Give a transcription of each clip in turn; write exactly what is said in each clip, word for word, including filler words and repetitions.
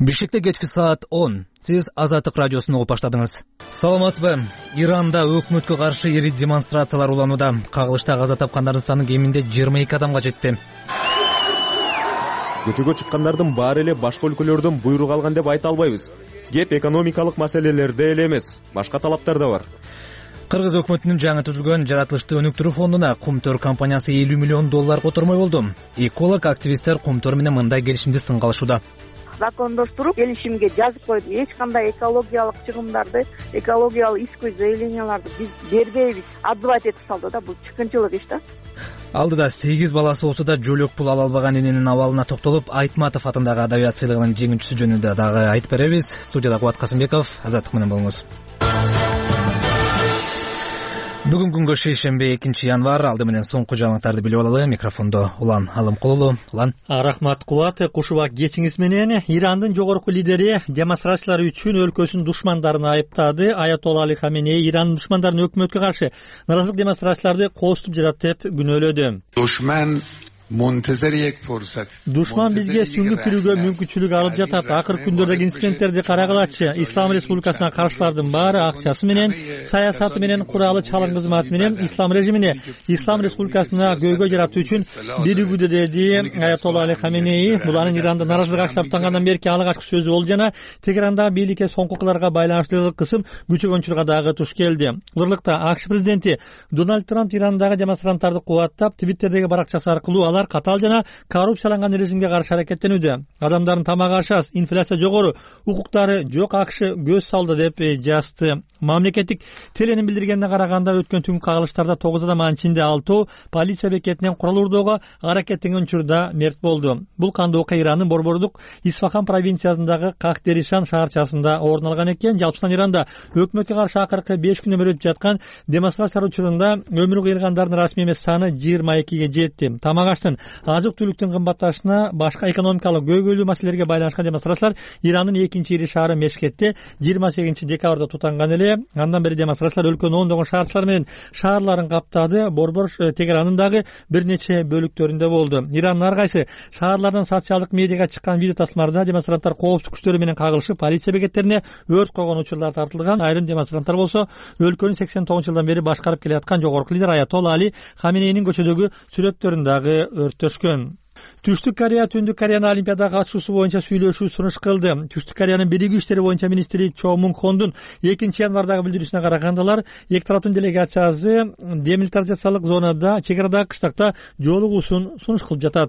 Бишкекте кечки саат он. Сиз Азаттык радиосун угуп баштадыңыз. Саламатсызбы? Иранда өкмөткө каршы ири демонстрациялар уланууда. Кагылышта каза тапкандардын саны кеминде жыйырма эки адамга жетти. Көчөгө чыккандардын баары эле башка өлкөлөрдөн буйрук алган деп айта албайбыз. Кеп экономикалык маселелерде эле эмес, башка талаптар да бар. Кыргыз өкмөтүнүн жаңы түзүлгөн жаратылышты өнүктүрүү фондуна Кумтөр компаниясы элүү миллион доллар котормой болду. Эколог активисттер Кумтөр менен мындай келишимди сынга алышууда. Закондоштуруп келишимге жазып койдук. Эч кандай экологиялык чыгымдарды, экологиялык иск заявленияларды биз бербейбиз. Отзывать этип салды да, бул чыккынчылык иш да. Алдыда сегиз баласы болсо да жөлөк пул ала албаган эненин абалына токтолуп, Айтматов атындагы адабият сыйлыгынын жеңүүчүсү жөнүндө дагы айтып беребиз. Студияда Кубат Касымбеков, Азаттык менен болуңуз. Бүгүн күнгө шейшемби экинчи январь, алды менен соңку жаңылыктарды билип алалы. Микрофондо Улан Алымкулулу. Улан. Рахмат Кубат. Кушубак кечиңиз менен Ирандын жогорку лидери демонстрациялар үчүн өлкөсүнүн душмандарын айыптады. Аятолла Али Хаменеи Ирандын душмандарын өкмөткө каршы нааразылык демонстрацияларды кооступ жатат деп күнөөлөдү. Душман Душман бизге сүңгүп кирүүгө мүмкүнчүлүк алып жатат. Акыр күндөрдөгү инциденттерди карагылачы. Ислам Республикасына каршылардын баары акчасы менен, саясаты менен, куралы чалым кызматы менен ислам режимине, Ислам Республикасына көйгөй жаратуу үчүн биригүүдө деди Аятолла Али Хаменеи. Булардын Иранда нааразылык актаптангандан берки алгачкы сөзү болду жана Тегерандагы бийликке соңку кыларга байланыштуу кысым күчөгөнчүлүккө дагы туш келди. Улурлукта АКШ президенти Дональд Трамп Ирандагы демонстранттарды кубаттап, Твиттердеги баракчасы аркылуу алар катал жана коррупцияланган режимге каршы аракеттенүүдө. Адамдардын тамагы ашас, инфляция жогору, укуктары жок АКШ көз салды деп жазды. Мамлекеттик теленин билдиргенине караганда өткөн түнкү кагылыштарда тогуз адам, анын ичинде алтоо полиция бекетинен курал урдоого аракеттенген учурда мерт болду. Бул кандуу окуя Ирандын Борбордук Исфахан провинциясындагы Кахтеришан шаарчасында орун алган экен. Жалпысынан Иранда өкмөткө каршы акыркы беш күндөр өтүп жаткан демонстрациялар учурунда өмүрү кыйылгандардын расмий эмес саны жыйырма экиге жетти. Тамак аштын, азык-түлүктүн кымбатташына, башка экономикалык көйгөйлүү маселелерге байланышкан демонстрациялар Ирандын экинчи ири шаары Мешкетте жыйырма сегизинчи декабрда тутанган эле. Андан бери демонстрациялар өлкөнүн ондогон шаарчалары менен шаарларын каптады. Борбор Тегеранын дагы бир нече бөлүктөрүндө болду. Ирандын ар кайсы шаарлардан социалдык медиага чыккан видео тасмаларда демонстранттар коопсуздук күчтөрү менен кагылышып, полиция бекеттерине өрт койгон учурлар тартылган. Айрым демонстранттар болсо өлкөнү сексен тогузунчу жылдан бери башкарып келе жаткан жогорку лидер Аятолла Али Хаменейнин көчөдөгү сүрөттөрүн дагы өрттөшкөн. Түштүк Корея Түндүк Кореянын Олимпиадага катышуусу боюнча сүйлөшүү сунуш кылды. Түштүк Кореянын биригүү иштери боюнча министри Чо Мун Хондун экинчи январдагы билдирүүсүнө караганда, эки тараптын делегациясы демилитаризациялык зонада чек арадагы кыштакта жолугуусун сунуш кылып жатат.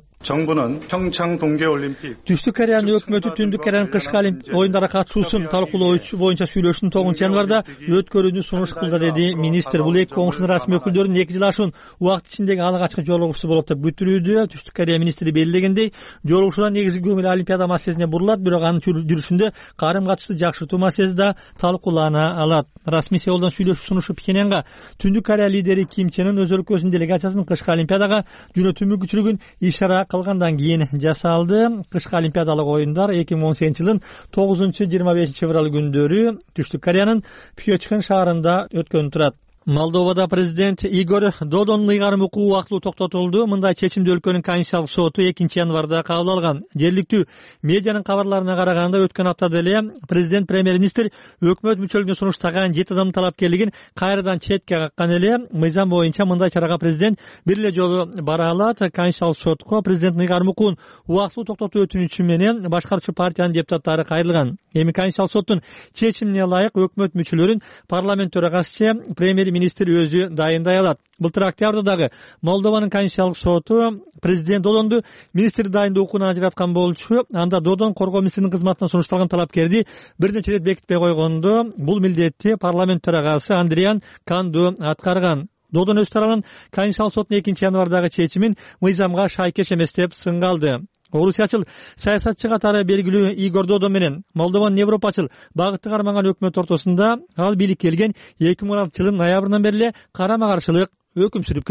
Түштүк Кореянын өкмөтү Түндүк Кореянын кышкы олимпиада оюндарына катышуусун талкуулоо боюнча сүйлөшүүнү тогузунчу январда өткөрүүнү сунуш кылды, деди министр. Бул эки коңшунун расмий өкүлдөрүнүн эки жыл ашуун убакыт ичиндеги алгачкы жолугуусу болот деп күтүлүүдө. Түштүк Корея министри белгилегендей, жолугушуудан негизги көңүл олимпиада маселесине бурулат, бирок анын жүрүшүндө карым-катышты жакшыртуу маселеси да талкуулана алат. Расмий Сеулдон сүйлөшүү сунушу Пхеньянга Түндүк Корея лидери Ким Чен Ын өз өлкөсүнүн делегациясынын кышкы олимпиадага жөнөтүү мүмкүнчүлүгүн ишара кылгандан кийин жасалды. Кышкы олимпиадалык оюндар эки миң он сегизинчи жылдын тогузунчу жыйырма бешинчи февраль күндөрү Түштүк Кореянын Пхёчхан шаарында өткөнүп турат. Молдовада президент Игорь Додондун ыйгарым укугу убактылуу токтотулду. Мындай чечимди өлкөнүн Конституциялык соту экинчи январда кабыл алган. Жергиликтүү медианын кабарларына караганда, өткөн аптада эле президент премьер-министр өкмөт мүчөлүгүнө сунуштаган жети адамдын талапкерлигин кайрадан четке каккан эле. Мыйзам боюнча мындай чарага президент бир эле жолу бара алат. Конституциялык сотко президенттин ыйгарым укугун убактылуу токтотуу өтүнүчү менен башкаруучу партиянын депутаттары кайрылган. Эми Конституциялык соттун чечимине ылайык өкмөт мүчөлөрүн парламент төрагасы премьер министр өзү дайындай алат. Былтыр октябрда дагы Молдованын Конституциялык соту президент Додонду министр дайындоо укугунан ажыраткан болчу. Анда Додон коргоо министринин кызматына сунушталган талапкерди бир нече ирет бекитпей койгондо, бул милдетти парламент төрагасы Андриан Канду аткарган. Додон өз тарабынан Конституциялык соттун экинчи январдагы чечимин мыйзамга шайкеш эмес деп сынгалды. Орусиячыл саясатчы катары белгилүү Игорь Додон менен Молдованын европачыл багытты карманган өкмөт ортосунда ал бийликке келген эки миң он алтынчы жылдын ноябрынан бери эле карама-каршылык өкүм сүрүп келет.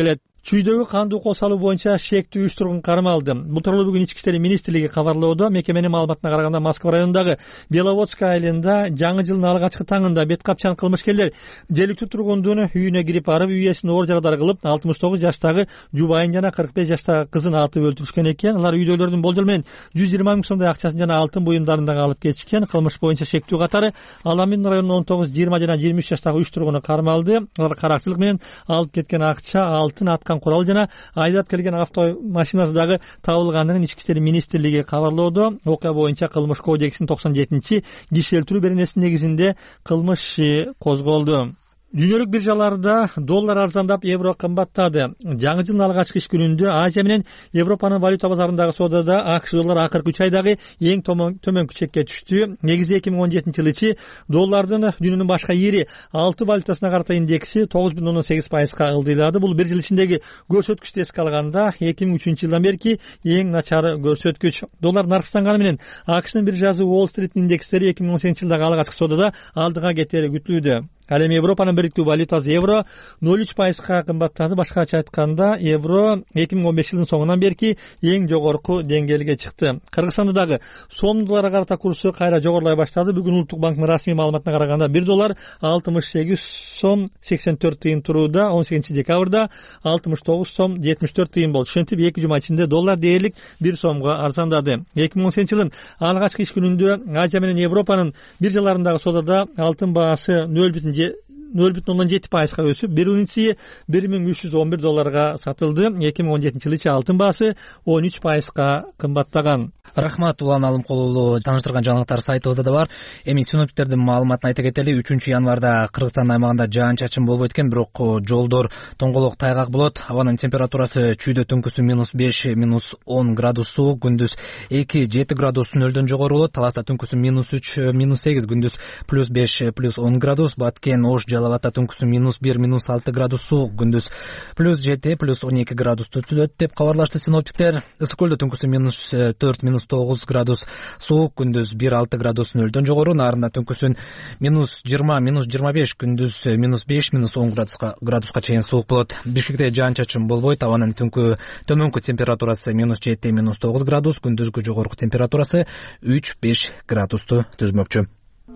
Чүйдөгү кандуу кол салуу боюнча шектүү үч тургун кармалды. Бул тууралуу бүгүн Ички иштер министрлиги кабарлоодо. Мекеменин маалыматына караганда Москва районундагы Беловодская айылында жаңы жылдын алгачкы таңында бет капчан кылмышкерлер желиктүү тургундун үйүнө кирип барып, үй ээсин оор жарадар кылып, алтымыш тогуз жаштагы жубайын жана кырк беш жаштагы кызын атып өлтүрүшкөн экен. Алар үйдөгүлөрдүн болжол менен жүз жыйырма миң сомдой акчасын жана алтын буюмдарын дагы алып кетишкен. Кылмыш боюнча шектүү катары Аламин районунун он тогуз, жыйырма жана жыйырма үч жаштагы үч тургуну кармалды. Алар каракчылык менен алып кеткен акча, алтын, аткан курал жана айдап келген автомашинасы дагы табылганын Ички иштер министрлиги кабарлоодо. Окуя боюнча Кылмыш кодексинин токсон жетинчи киши өлтүрүү беренесинин негизинде кылмыш козголду. Дүйнөлүк биржаларда доллар арзандап, евро кымбаттады. Жаңы жылдын алгачкы иш күнүндө Азия менен Европанын валюта базарындагы соодада АКШ доллар акыркы үч айдагы эң төмөнкү чекке түштү. Негизи эки миң он жетинчи жылы ичи доллардын дүйнөнүн башка ири алты валютасына карата индекси тогуз бүтүн ондон сегиз пайызга ылдыйлады. Бул бир жыл ичиндеги көрсөткүчтү эске алганда эки миң үчүнчү жылдан берки эң начар көрсөткүч. Доллар нарксанганы менен АКШнын биржасы Уолл-стрит индекстери эки миң он сегизинчи жылдагы алгачкы соодада алдыга кетери күтүлүүдө. Ал эми Европанын бириктүү валютасы евро ноль үч пайызга кымбаттады. Башкача айтканда, евро эки миң он беш жылдын соңунан берки эң жогорку деңгээлге чыкты. Кыргызстанда дагы сом долларга карата курсу кайра жогорулай баштады. Бүгүн Улуттук банктын расмий маалыматына караганда бир доллар алтымыш сегиз сом сексен төрт тыйын турууда. он сегизинчи декабрда алтымыш тогуз сом жетимиш төрт тыйын болду. Ошентип эки жума ичинде доллар дээрлик бир сомго арзандады. эки миң он сегизинчи жылдын алгачкы иш күнүндө Азия менен Европанын биржаларындагы соодада алтын баасы ноль бүтүн ноль бүтүн ондон жети пайызга өсүп, бир унция бир миң үч жүз он бир долларга сатылды. эки миң он жетинчи жылы алтын баасы он үч пайызга кымбаттаган. Рахмат, Улан Алымкул уулу. Тааныштырган жаңылыктар сайтыбызда да бар. Эми синоптиктердин маалыматын айта кетели. үчүнчү январда Кыргызстан аймагында жаан-чачын болбойт экен, бирок жолдор тоңголок тайгак болот. Абанын температурасы чүйдө түнкүсү минус беш, минус он градус суук, күндүз эки жети градус нөлдөн жогору болот. Таласта түнкүсү минус үч, минус сегиз, күндүз плюс беш, плюс он градус. Баткен, Ош, Жалал абадта түнкүсү минус бир, минус алты градус суук, күндүз плюс жети, плюс он эки градусту түзөт деп кабарлашты синоптиктер. Ысык көлдө түнкүсү минус төрт, минус тогуз градус суук, күндүз бир алты градус нөлдөн жогору. Нарында түнкүсүн минус жыйырма, минус жыйырма беш, күндүз минус беш, минус он градуска градуска чейин суук болот. Бишкекте жаан-чачын болбойт. Абанын түнкү төмөнкү температурасы минус жети, минус тогуз градус, күндүзгү жогорку температурасы үч беш градусту түзмөкчү.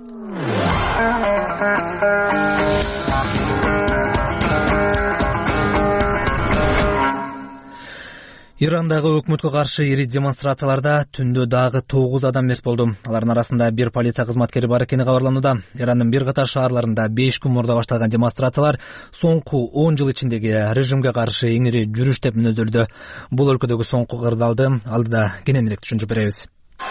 Ирандагы өкмөткө каршы ири демонстрацияларда түндө дагы тогуз адам мерт болду. Алардын арасында бир полиция кызматкери бар экени кабарланууда. Ирандын бир катар шаарларында беш күн мурда башталган демонстрациялар соңку он жыл ичиндеги режимге каршы эң ири жүрүш деп мүнөздөлдү. Бул өлкөдөгү соңку кырдаалды алдыда кененирээк түшүндүрүп беребиз.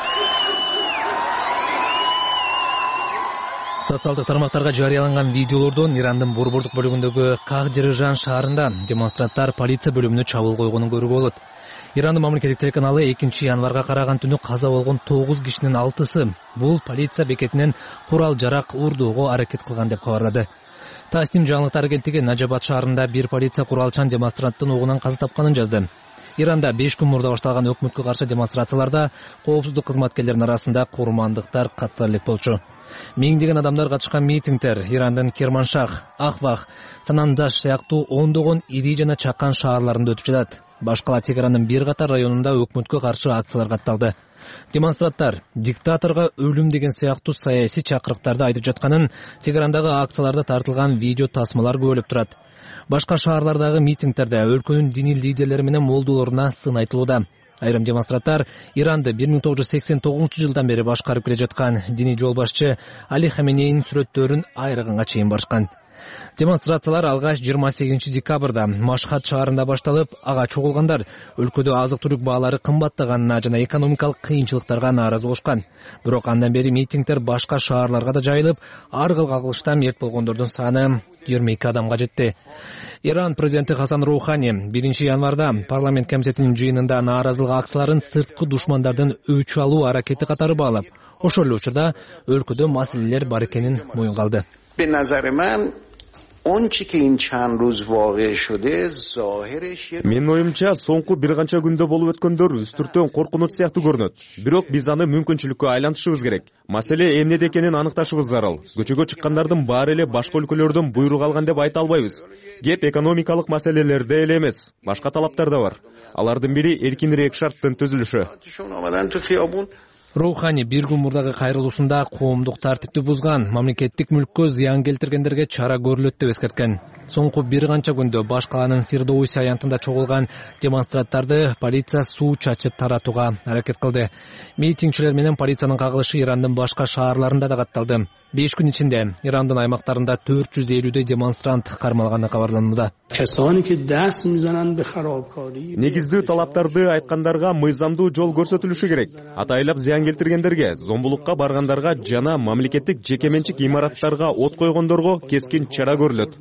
Социалдык тармактарга жарыяланган видеолордон Ирандын борбордук бөлүгүндөгү Кагдиржан шаарында демонстранттар полиция бөлүмүнө чабуул койгонун көрүүгө болот. Ирандын мамлекеттик телеканалы экинчи январга караган түнү каза болгон тогуз кишинин алтысы бул полиция бекетинен курал жарак урдоого аракет кылган деп кабарлады. Тасним жаңылыктар агенттиги Нажабад шаарында бир полиция куралчан демонстранттын огунан каза тапканын жазды. Иранда беш күн мурда башталган өкмөткө каршы демонстрацияларда коопсуздук кызматкерлеринин арасында курмандыктар катталып болчу. Миңдеген адамдар катышкан митингдер Ирандын Керманшах, Ахвах, Санандаш сыяктуу ондогон ири жана чакан шаарларында өтүп жатат. Башкала Тегеранын бир катар районунда өкмөткө каршы акциялар катталды. Демонстранттар диктаторго өлүм деген сыяктуу саясий чакырыктарды айтып жатканын, Тегерандагы акцияларда тартылган видео тасмалар көбөлүп турат. Башка шаарлардагы митингдерде өлкөнүн диний лидерлери менен молдолоруна сын айтылууда. Айрым демонстранттар Иранды бир миң тогуз жүз сексен тогузунчу жылдан бери башкарып келе жаткан диний жолбашчы Али Хаменейнин сүрөттөрүн айрыганга чейин барышкан. Демонстрациялар алгач жыйырма сегизинчи декабрда Машхад шаарында башталып, ага чогулгандар өлкөдө азык-түлүк баалары кымбаттаганына жана экономикалык кыйынчылыктарга нааразы болушкан. Бирок андан бери митингдер башка шаарларга да жайылып, ар кыл кагылыштан мерт болгондордун саны жыйырма эки адамга жетти. Иран президенти Хасан Роухани биринчи январда парламент комитетинин жыйынында нааразылык акцияларын сырткы душмандардын өч алуу аракети катары баалап, ошол эле учурда өлкөдө маселелер бар экенин моюнга алды. Менин оюмча соңку бир канча күндө болуп өткөндөр үстүртөн коркунуч сыяктуу көрүнөт. Бирок биз аны мүмкүнчүлүккө айлантышыбыз керек. Маселе эмнеде экенин аныкташыбыз зарыл. Көчөгө чыккандардын баары эле башка өлкөлөрдөн буйрук алган деп айта албайбыз. Кеп экономикалык маселелерде эле эмес, башка талаптар да бар. Алардын бири эркинирээк шарттын түзүлүшү. Роухани бир күн мурдагы кайрылуусунда коомдук тартипти бузган, мамлекеттик мүлккө зыян келтиргендерге чара көрүлөт деп эскерткен. Соңку бир канча күндө баш калаанын Фирдоуси аянтында чогулган демонстранттарды полиция суу чачып таратууга аракет кылды. Митингчилер менен полициянын кагылышы Ирандын башка шаарларында да катталды. беш күн ичинде Ирандын аймактарында төрт жүз элүүдөй демонстрант кармалганы кабарланууда. Негиздүү талаптарды айткандарга мыйзамдуу жол көрсөтүлүшү керек. Атайлап зыян келтиргендерге, зомбулукка баргандарга жана мамлекеттик жекеменчик имараттарга от койгондорго кескин чара көрүлөт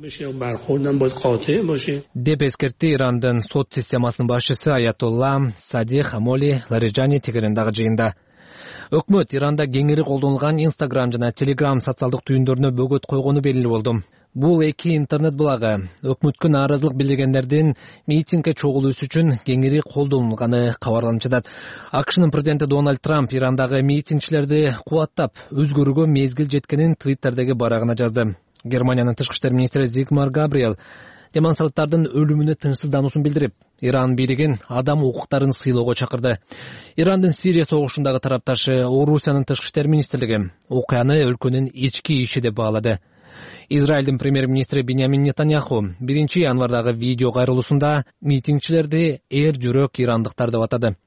деп эскертти Ирандын сот системасынын башчысы Аятолла Сади Хамоли Лариджани тегерендагы жыйында. Өкмөт Иранда кеңири колдонулган Instagram жана Telegram социалдык түйүндөрүнө бөгөт койгону белгилүү болду. Бул эки интернет булагы өкмөткө нааразылык билдиргендердин митингге чогулуусу үчүн кеңири колдонулганы кабарланып жатат. АКШнын президенти Дональд Трамп Ирандагы митингчилерди кубаттап, өзгөрүүгө мезгил жеткенин Twitterдеги барагына жазды. Германиянын тышкы иштер министри Зигмар Габриэл демонстранттардын өлүмүнө тынчсыздануусун билдирип, Иран бийлигин адам укуктарын сыйлоого чакырды. Ирандын Сирия согушундагы тарапташы Орусиянын тышкы иштер министрлиги окуяны өлкөнүн ички иши деп баалады. Израилдин премьер-министри Биньямин Нетаньяху биринчи январдагы видео кайрылуусунда митингчилерди эр жүрөк ирандыктар деп атады.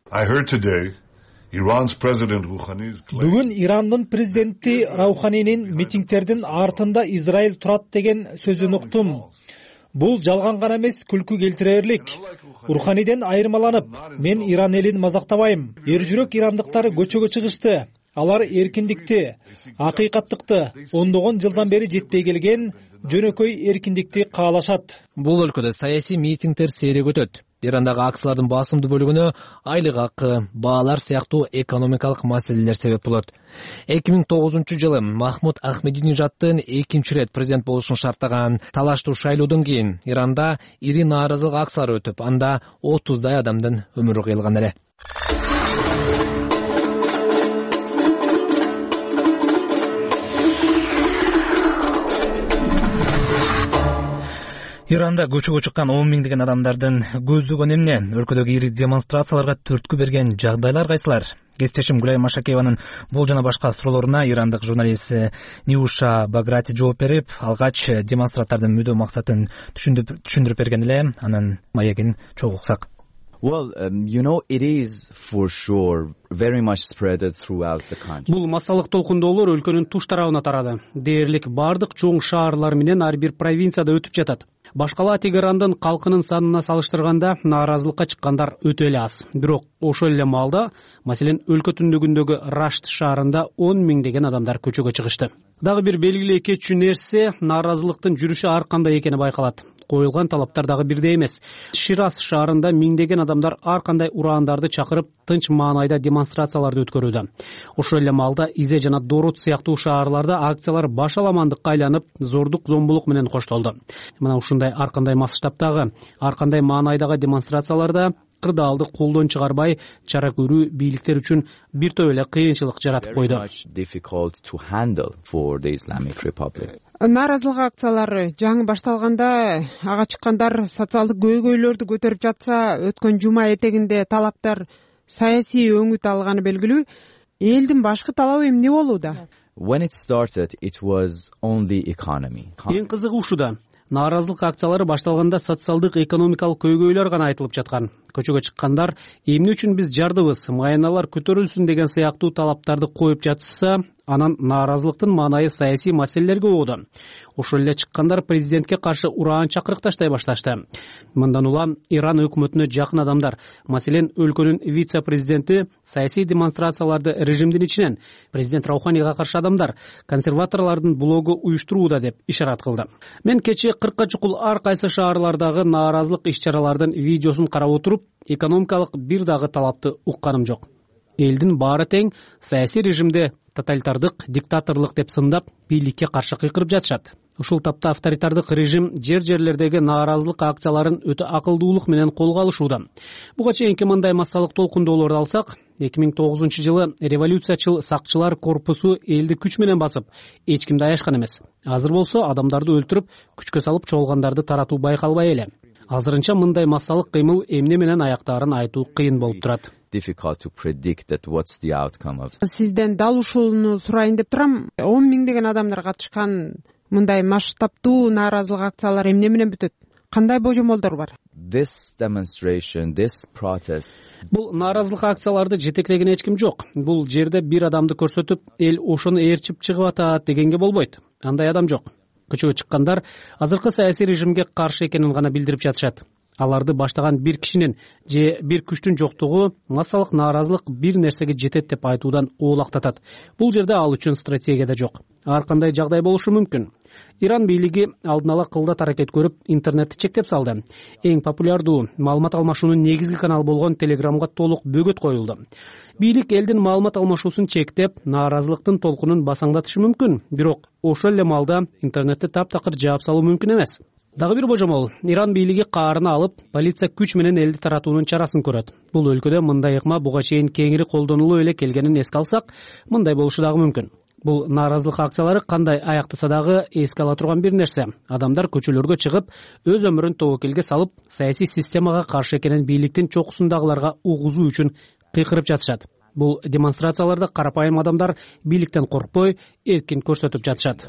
Бүгүн Ирандын президенти Рауханинин митингтердин артында Израиль турат деген сөзүн уктум. Бул жалган гана эмес, күлкү келтирерлик. Руханиден айырмаланып, мен Иран элин мазактабайм. Эр жүрөк ирандыктар көчөгө чыгышты. Алар эркиндикти, акыйкаттыкты ондогон жылдан бери жетпей келген жөнөкөй эркиндикти каалашат. Бул өлкөдө саясий митингдер сейрек өтөт. Ирандагы акциялардын басымдуу бөлүгүнө айлык акы, баалар сыяктуу экономикалык маселелер себеп болот. эки миң тогузунчу жылы Махмуд Ахмединежаддын экинчи ирет президент болушун шарттаган талаштуу шайлоодон кийин Иранда ири нааразылык акциялары өтүп, анда отуздай адамдын өмүрү кыйылган эле. Иранда көчөгө чыккан он миңдеген адамдардын көздөгөн эмне? Өлкөдөгү ири демонстрацияларга түрткү берген жагдайлар кайсылар? Кесиптешим Гүлай Машакееванын бул жана башка суроолоруна ирандык журналист Ниуша Баграти жооп берип, алгач демонстранттардын мүдө максатын түшүндүрүп берген эле, анын маегин чогуу уксак. Well, um, you know, it is for sure very much spread throughout the country. Бул массалык толкундоолор өлкөнүн туш тарабына тарады. Дээрлик бардык чоң шаарлар менен ар бир провинцияда өтүп жатат. Башкала Тегерандын калкынын санына салыштырганда нааразылыкка чыккандар өтө эле аз. Бирок ошол эле маалда, маселен, өлкө түндүгүндөгү Рашт шаарында он миңдеген адамдар көчөгө чыгышты. Дагы бир белгилүү кетчү нерсе, нааразылыктын жүрүшү ар кандай экени байкалат. Коюлган талаптар дагы бирдей эмес. Шираз шаарында миңдеген адамдар ар кандай ураандарды чакырып, тынч маанайда демонстрацияларды өткөрүүдө. Ошол эле маалда Изе жана Дорут сыяктуу шаарларда акциялар башаламандыкка айланып, зордук зомбулук менен коштолду. Мына ушундай ар кандай масштабтагы, ар кандай маанайдагы демонстрацияларда кырдаалды колдон чыгарбай чара көрүү бийликтер үчүн бир топ эле кыйынчылык жаратып койду. Нааразылык акциялары жаңы башталганда ага чыккандар социалдык көйгөйлөрдү көтөрүп жатса, өткөн жума этегинде талаптар саясий өңүт алганы белгилүү. Элдин башкы талабы эмне болууда? When it started, it was only economy. Эң кызыгы ушуда. Нааразылык акциялары башталганда социалдык экономикалык көйгөйлөр гана айтылып жаткан. Көчөгө чыккандар эмне үчүн биз жардыбыз, майналар көтөрүлсүн деген сыяктуу талаптарды коюп жатышса, анан нааразылыктын маанайы саясий маселелерге угду. Ошол эле чыккандар президентке каршы ураан чакырык таштай башташты. Мындан улам Иран өкмөтүнө жакын адамдар, маселен, өлкөнүн вице-президенти саясий демонстрацияларды режимдин ичинен президент Рауханига каршы адамдар, консерваторлордун блогу уюштурууда деп ишарат кылды. Мен кечээ кыркка чукул ар кайсы шаарлардагы нааразылык иш-чаралардын видеосун карап отуруп, экономикалык бир дагы талапты укканым жок. элдин баары тең, саясий режимди тоталитардык, диктаторлук деп сындап, бийликке каршы кыйкырып жатышат. Ушул тапта авторитардык режим жер жерлердеги нааразылык акцияларын өтө акылдуулук менен колго алышууда. Буга чейинки мындай массалык толкундоолорду алсак, эки миң тогузунчу жылы революциячыл сакчылар корпусу элди күч менен басып, эч кимди аяшкан эмес. Азыр болсо адамдарды өлтүрүп, күчкө салып чогулгандарды таратуу байкалбай эле. Азырынча мындай массалык кыймыл эмне менен аяктаарын айтуу кыйын болуп турат. Difficult to predict that what's the outcome of. Сизден дал ушуну сурайын деп турам. он миңдеген адамдар катышкан мындай масштабтуу нааразылык акциялар эмне менен бүтөт? Кандай божомолдор бар? This demonstration, this protest. Бул нааразылык акцияларды жетектеген эч ким жок. Бул жерде бир адамды көрсөтүп, эл ошону ээрчип чыгып атат дегенге болбойт. Андай адам жок. Көчөгө чыккандар азыркы саясий режимге каршы экенин гана билдирип жатышат. Аларды баштаган бир кишинин же бир күчтүн жоктугу массалык нааразылык бир нерсеге жетет деп айтуудан оолактатат. Бул жерде ал үчүн стратегия да жок. Ар кандай жагдай болушу мүмкүн. Иран бийлиги алдын ала кылдат аракет көрүп, интернетти чектеп салды. Эң популярдуу маалымат алмашуунун негизги каналы болгон Телеграмга толук бөгөт коюлду. Бийлик элдин маалымат алмашуусун чектеп, нааразылыктын толкунун басаңдатышы мүмкүн, бирок ошол эле маалда интернетти таптакыр жаап салуу мүмкүн эмес. Дагы бир божомол, Иран бийлиги каарына алып, полиция күч менен элди таратуунун чарасын көрөт. Бул өлкөдө мындай ыкма буга чейин кеңири колдонулуп эле келгенин эске алсак, мындай болушу дагы мүмкүн. Бул нааразылык акциялары кандай аяктаса дагы эске ала турган бир нерсе. Адамдар көчөлөргө чыгып, өз өмүрүн тобокелге салып, саясий системага каршы экенин бийликтин чокусундагыларга угузуу үчүн кыйкырып жатышат. Бул демонстрацияларда карапайым адамдар бийликтен коркпой, эркин көрсөтүп жатышат.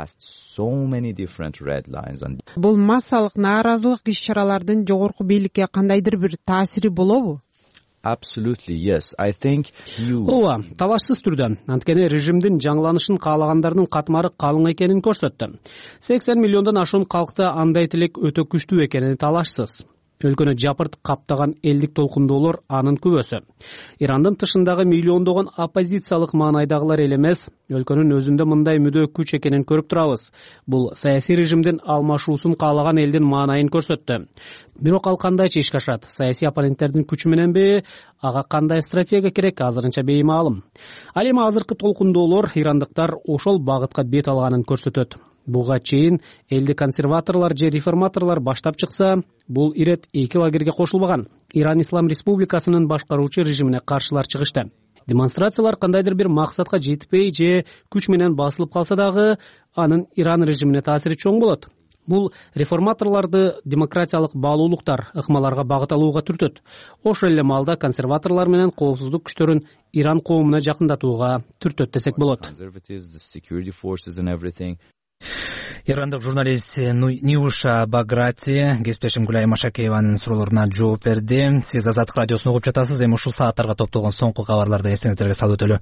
Бул массалык нааразылык иш-чаралардын жогорку бийликке кандайдыр бир таасири болобу? Absolutely, yes. I think you... Ооба, талашсыз түрдө. Анткени режимдин жаңыланышын каалагандардын катмары калың экенин көрсөттү. сексен миллиондон ашуун калкта андай тилек өтө күчтүү экени талашсыз. Өлкөнү жапырт каптаган элдик толкундоолор анын күбөсү. Ирандын тышындагы миллиондогон оппозициялык маанайдагылар эле эмес, өлкөнүн өзүндө мындай мүдө күч экенин көрүп турабыз. Бул саясий режимдин алмашуусун каалаган элдин маанайын көрсөттү. Бирок ал кандайча ишке ашат? Саясий оппоненттердин күчү мененби, ага кандай стратегия керек азырынча беймаалым. Ал эми азыркы толкундоолор ирандыктар ошол багытка бет алганын көрсөтөт. Буга чейин элди консерваторлор же реформаторлор баштап чыкса, бул ирет эки лагерге кошулбаган. Иран Ислам Республикасынын башкаруучу режимине каршылар чыгышты. Демонстрациялар кандайдыр бир максатка жетпей же күч менен басылып калса дагы, анын Иран режимине таасири чоң болот. Бул реформаторлорду демократиялык баалуулуктар, ыкмаларга багыт алууга түртөт. Ошол эле маалда консерваторлор менен коопсуздук күчтөрүн Иран коомуна жакындатууга түртөт десек болот. Ирандык журналист Ниуша Баграти кесиптешим Гүлай Машакееванын суроолоруна жооп берди. Сиз Азаттык радиосун угуп жатасыз. Эми ушул сааттарга топтолгон соңку кабарларды эсиңиздерге салып өтөлү.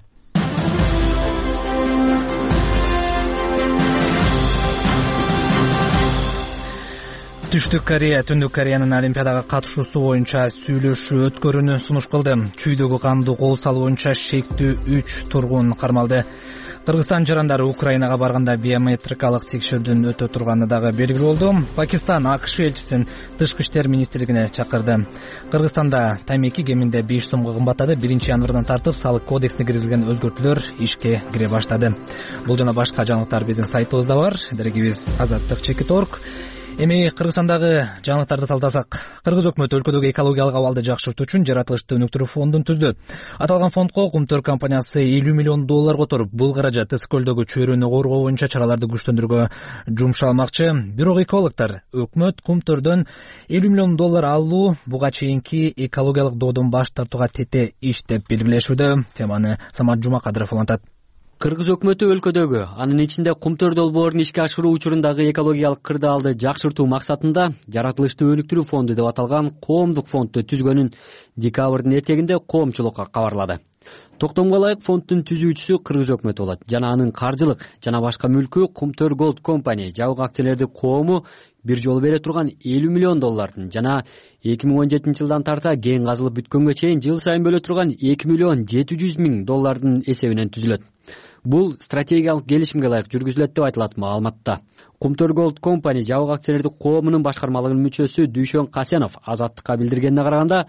Түштүк Корея Түндүк Кореянын Олимпиадага катышуусу боюнча сүйлөшүү өткөрүүнү сунуш кылды. Чүйдөгү канды кол салуу боюнча шектүү үч тургун кармалды. Кыргызстан жарандары Украинага барганда биометрикалык текшерүүдөн өтө турганы дагы белгилүү болду. Пакистан АКШ элчисин тышкы иштер министрлигине чакырды. Кыргызстанда тамеки кеминде беш сомго кымбаттады. биринчи январдан тартып салык кодексине киргизилген өзгөртүүлөр ишке кире баштады. Бул жана башка жаңылыктар биздин сайтыбызда бар. Дерегибиз азаттык чекит точка орг. Эми Кыргызстандагы жаңылыктарды талдасак, Кыргыз өкмөтү өлкөдөгү экологиялык абалды жакшыртуу үчүн жаратылышты өнүктүрүү фондун түздү. Аталган фондко Кумтөр компаниясы элүү миллион доллар которуп, бул каражат Ысык көлдөгү чөйрөнү коргоо боюнча чараларды күчтөндүрүүгө жумшалмакчы. Бирок экологдор өкмөт Кумтөрдөн элүү миллион доллар алуу буга чейинки экологиялык доодон баш тартууга тете иш деп белгилешүүдө. Теманы Самат Жумакадыров улантат. Кыргыз өкмөтү өлкөдөгү, анын ичинде Кумтөр долбоорун ишке ашыруу учурундагы экологиялык кырдаалды жакшыртуу максатында жаратылышты өнүктүрүү фонду деп аталган коомдук фондду түзгөнүн декабрдын этегинде коомчулукка кабарлады. Токтомго ылайык фонддун түзүүчүсү Кыргыз өкмөтү болот жана анын каржылык жана башка мүлкү Кумтөр Голд компания жабык акциялерди коому бир жолу бере турган элүү миллион доллардын жана эки миң он жетинчи жылдан тарта кең казылып бүткөнгө чейин жыл сайын бөлө турган эки миллион жети жүз миң доллардын эсебинен түзүлөт. Бул стратегиялык келишимге ылайык жүргүзүлөт деп айтылат маалыматта. Кумтөр Голд компания жабык акциялерди коомунун башкармалыгынын мүчөсү Дүйшөн Касенов Азаттыкка билдиргенине караганда,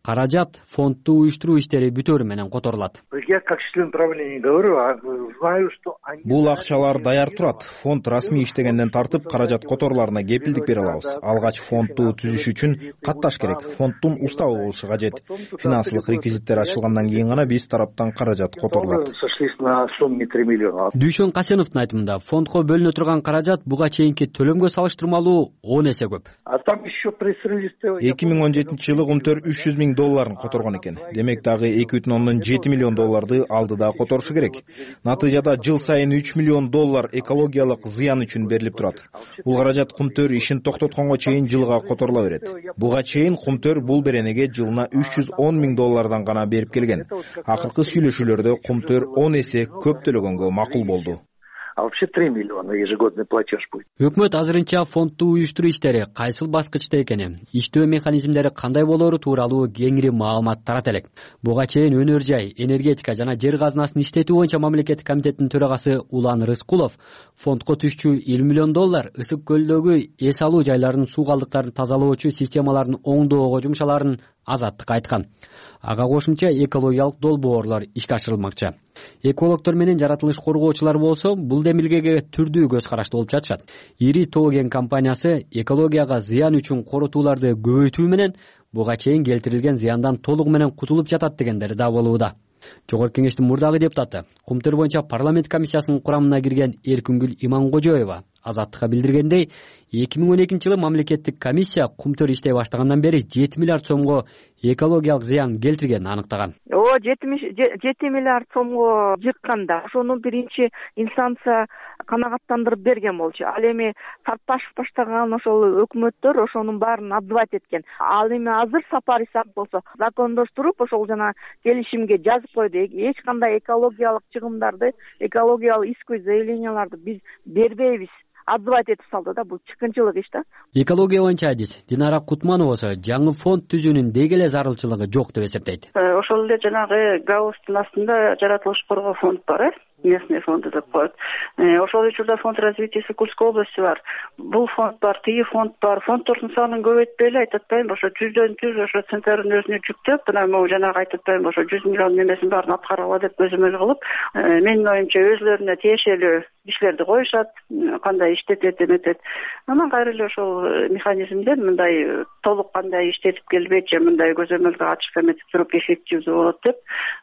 каражат фондду уюштуруу иштери бүтөөрү менен которулат. Я как член правления говорю, знаю, что они... Бул акчалар даяр турат. Фонд расмий иштегенден тартып каражат которууларына кепилдик бере алабыз. Алгач фондду түзүш үчүн катташ керек. Фонддун устабы болушу кажет. Финансылык реквизиттер ачылгандан кийин гана биз тараптан каражат которулат. Сошлись на сумме три миллиона. Дүйшөн Касеновдун айтымында фондго бөлүнө турган каражат буга чейинки төлөмгө салыштырмалуу он эсе көп. А там еще пресс-релизде... эки миң он жетинчи жылы Кумтөр үч жүз миң долларын которгон экен. Демек дагы эки бүтүн ондон жети миллион долларды алдыда которушу керек. Натыйжада жыл сайын үч миллион доллар экологиялык зыян үчүн берилип турат. Бул каражат Кумтөр ишин токтотконго чейин жылга которула берет. Буга чейин Кумтөр бул беренеге жылына үч жүз он миң доллардан гана берип келген. Акыркы сүйлөшүүлөрдө Кумтөр он эсе көп төлөгөнгө макул болду. А вообще три миллиона ежегодный платеж будет. Өкмөт азырынча фондду уюштуруу иштери кайсыл баскычта экени, иштөө механизмдери кандай болоору тууралуу кеңири маалымат тарата элек. Буга чейин өнөр жай, энергетика жана жер казынасын иштетүү боюнча мамлекеттик комитеттин төрагасы Улан Рыскулов фондго түшчү элүү миллион доллар ысык көлдөгү эс алуу жайларынын суу калдыктарын тазалоочу системаларын оңдоого жумшаларын Азаттык айткан. Ага кошумча экологиялык долбоорлор ишке ашырылмакчы. Экологдор менен жаратылыш коргоочулар болсо бул демилгеге түрдүү көз карашты болуп жатышат. Ири тоо кен компаниясы экологияга зыян үчүн корутууларды көбөйтүү менен буга чейин келтирилген зыяндан толугу менен кутулуп жатат дегендери да болууда. Жогорку кеңештин мурдагы депутаты, Кумтөр боюнча парламент комиссиясынын курамына кирген Эркүнгүл Иманкожоева Азаттыкка билдиргендей, эки миң он экинчи жылы мамлекеттик комиссия Кумтөр иштей баштагандан бери жети миллиард сомго экологиялык зыян келтиргенин аныктаган. О, жети миллиард сомго жыкканда ошону биринчи инстанция канагаттандырып берген болчу. Ал эми Сартпашев баштаган ошол өкмөттөр ошонун баарын отзывать эткен. Ал эми азыр Сапар Исаков болсо закондоштуруп ошол жана келишимге жазып койду. Эч кандай экологиялык чыгымдарды, экологиялык исковый заявленияларды биз бербейбиз. Отзывать этип салды да, бул чыккынчылык иш да. Экология боюнча адис Динара Кутманова болсо жаңы фонд түзүүнүн деги эле зарылчылыгы жок деп эсептейт. Ошол эле жанагы ГАУстун астында жаратылыш коргоо фонд бар, э? Местный фонды деп коет. Ошол учурда фонд развития Сокульской области бар. Бул фонд бар, тиги фонд бар. Фонддордун санын көбөйтпөй эле айтып атпайбы, ошо жүздөн жүз ошо центрдин өзүнө жүктөп, мына могу жанагы айтып атпайбы, ошо жүз миллион немесин баарын аткаргыла деп көзөмөл кылып, менин оюмча өзлөрүнө тиешелүү кишилерди коюшат, кандай иштетет эметет. Анан кайра эле ошол механизмден мындай толук кандай иштетип келбейт же мындай көзөмөлгө ачык эметип туруп эффективдүү болот деп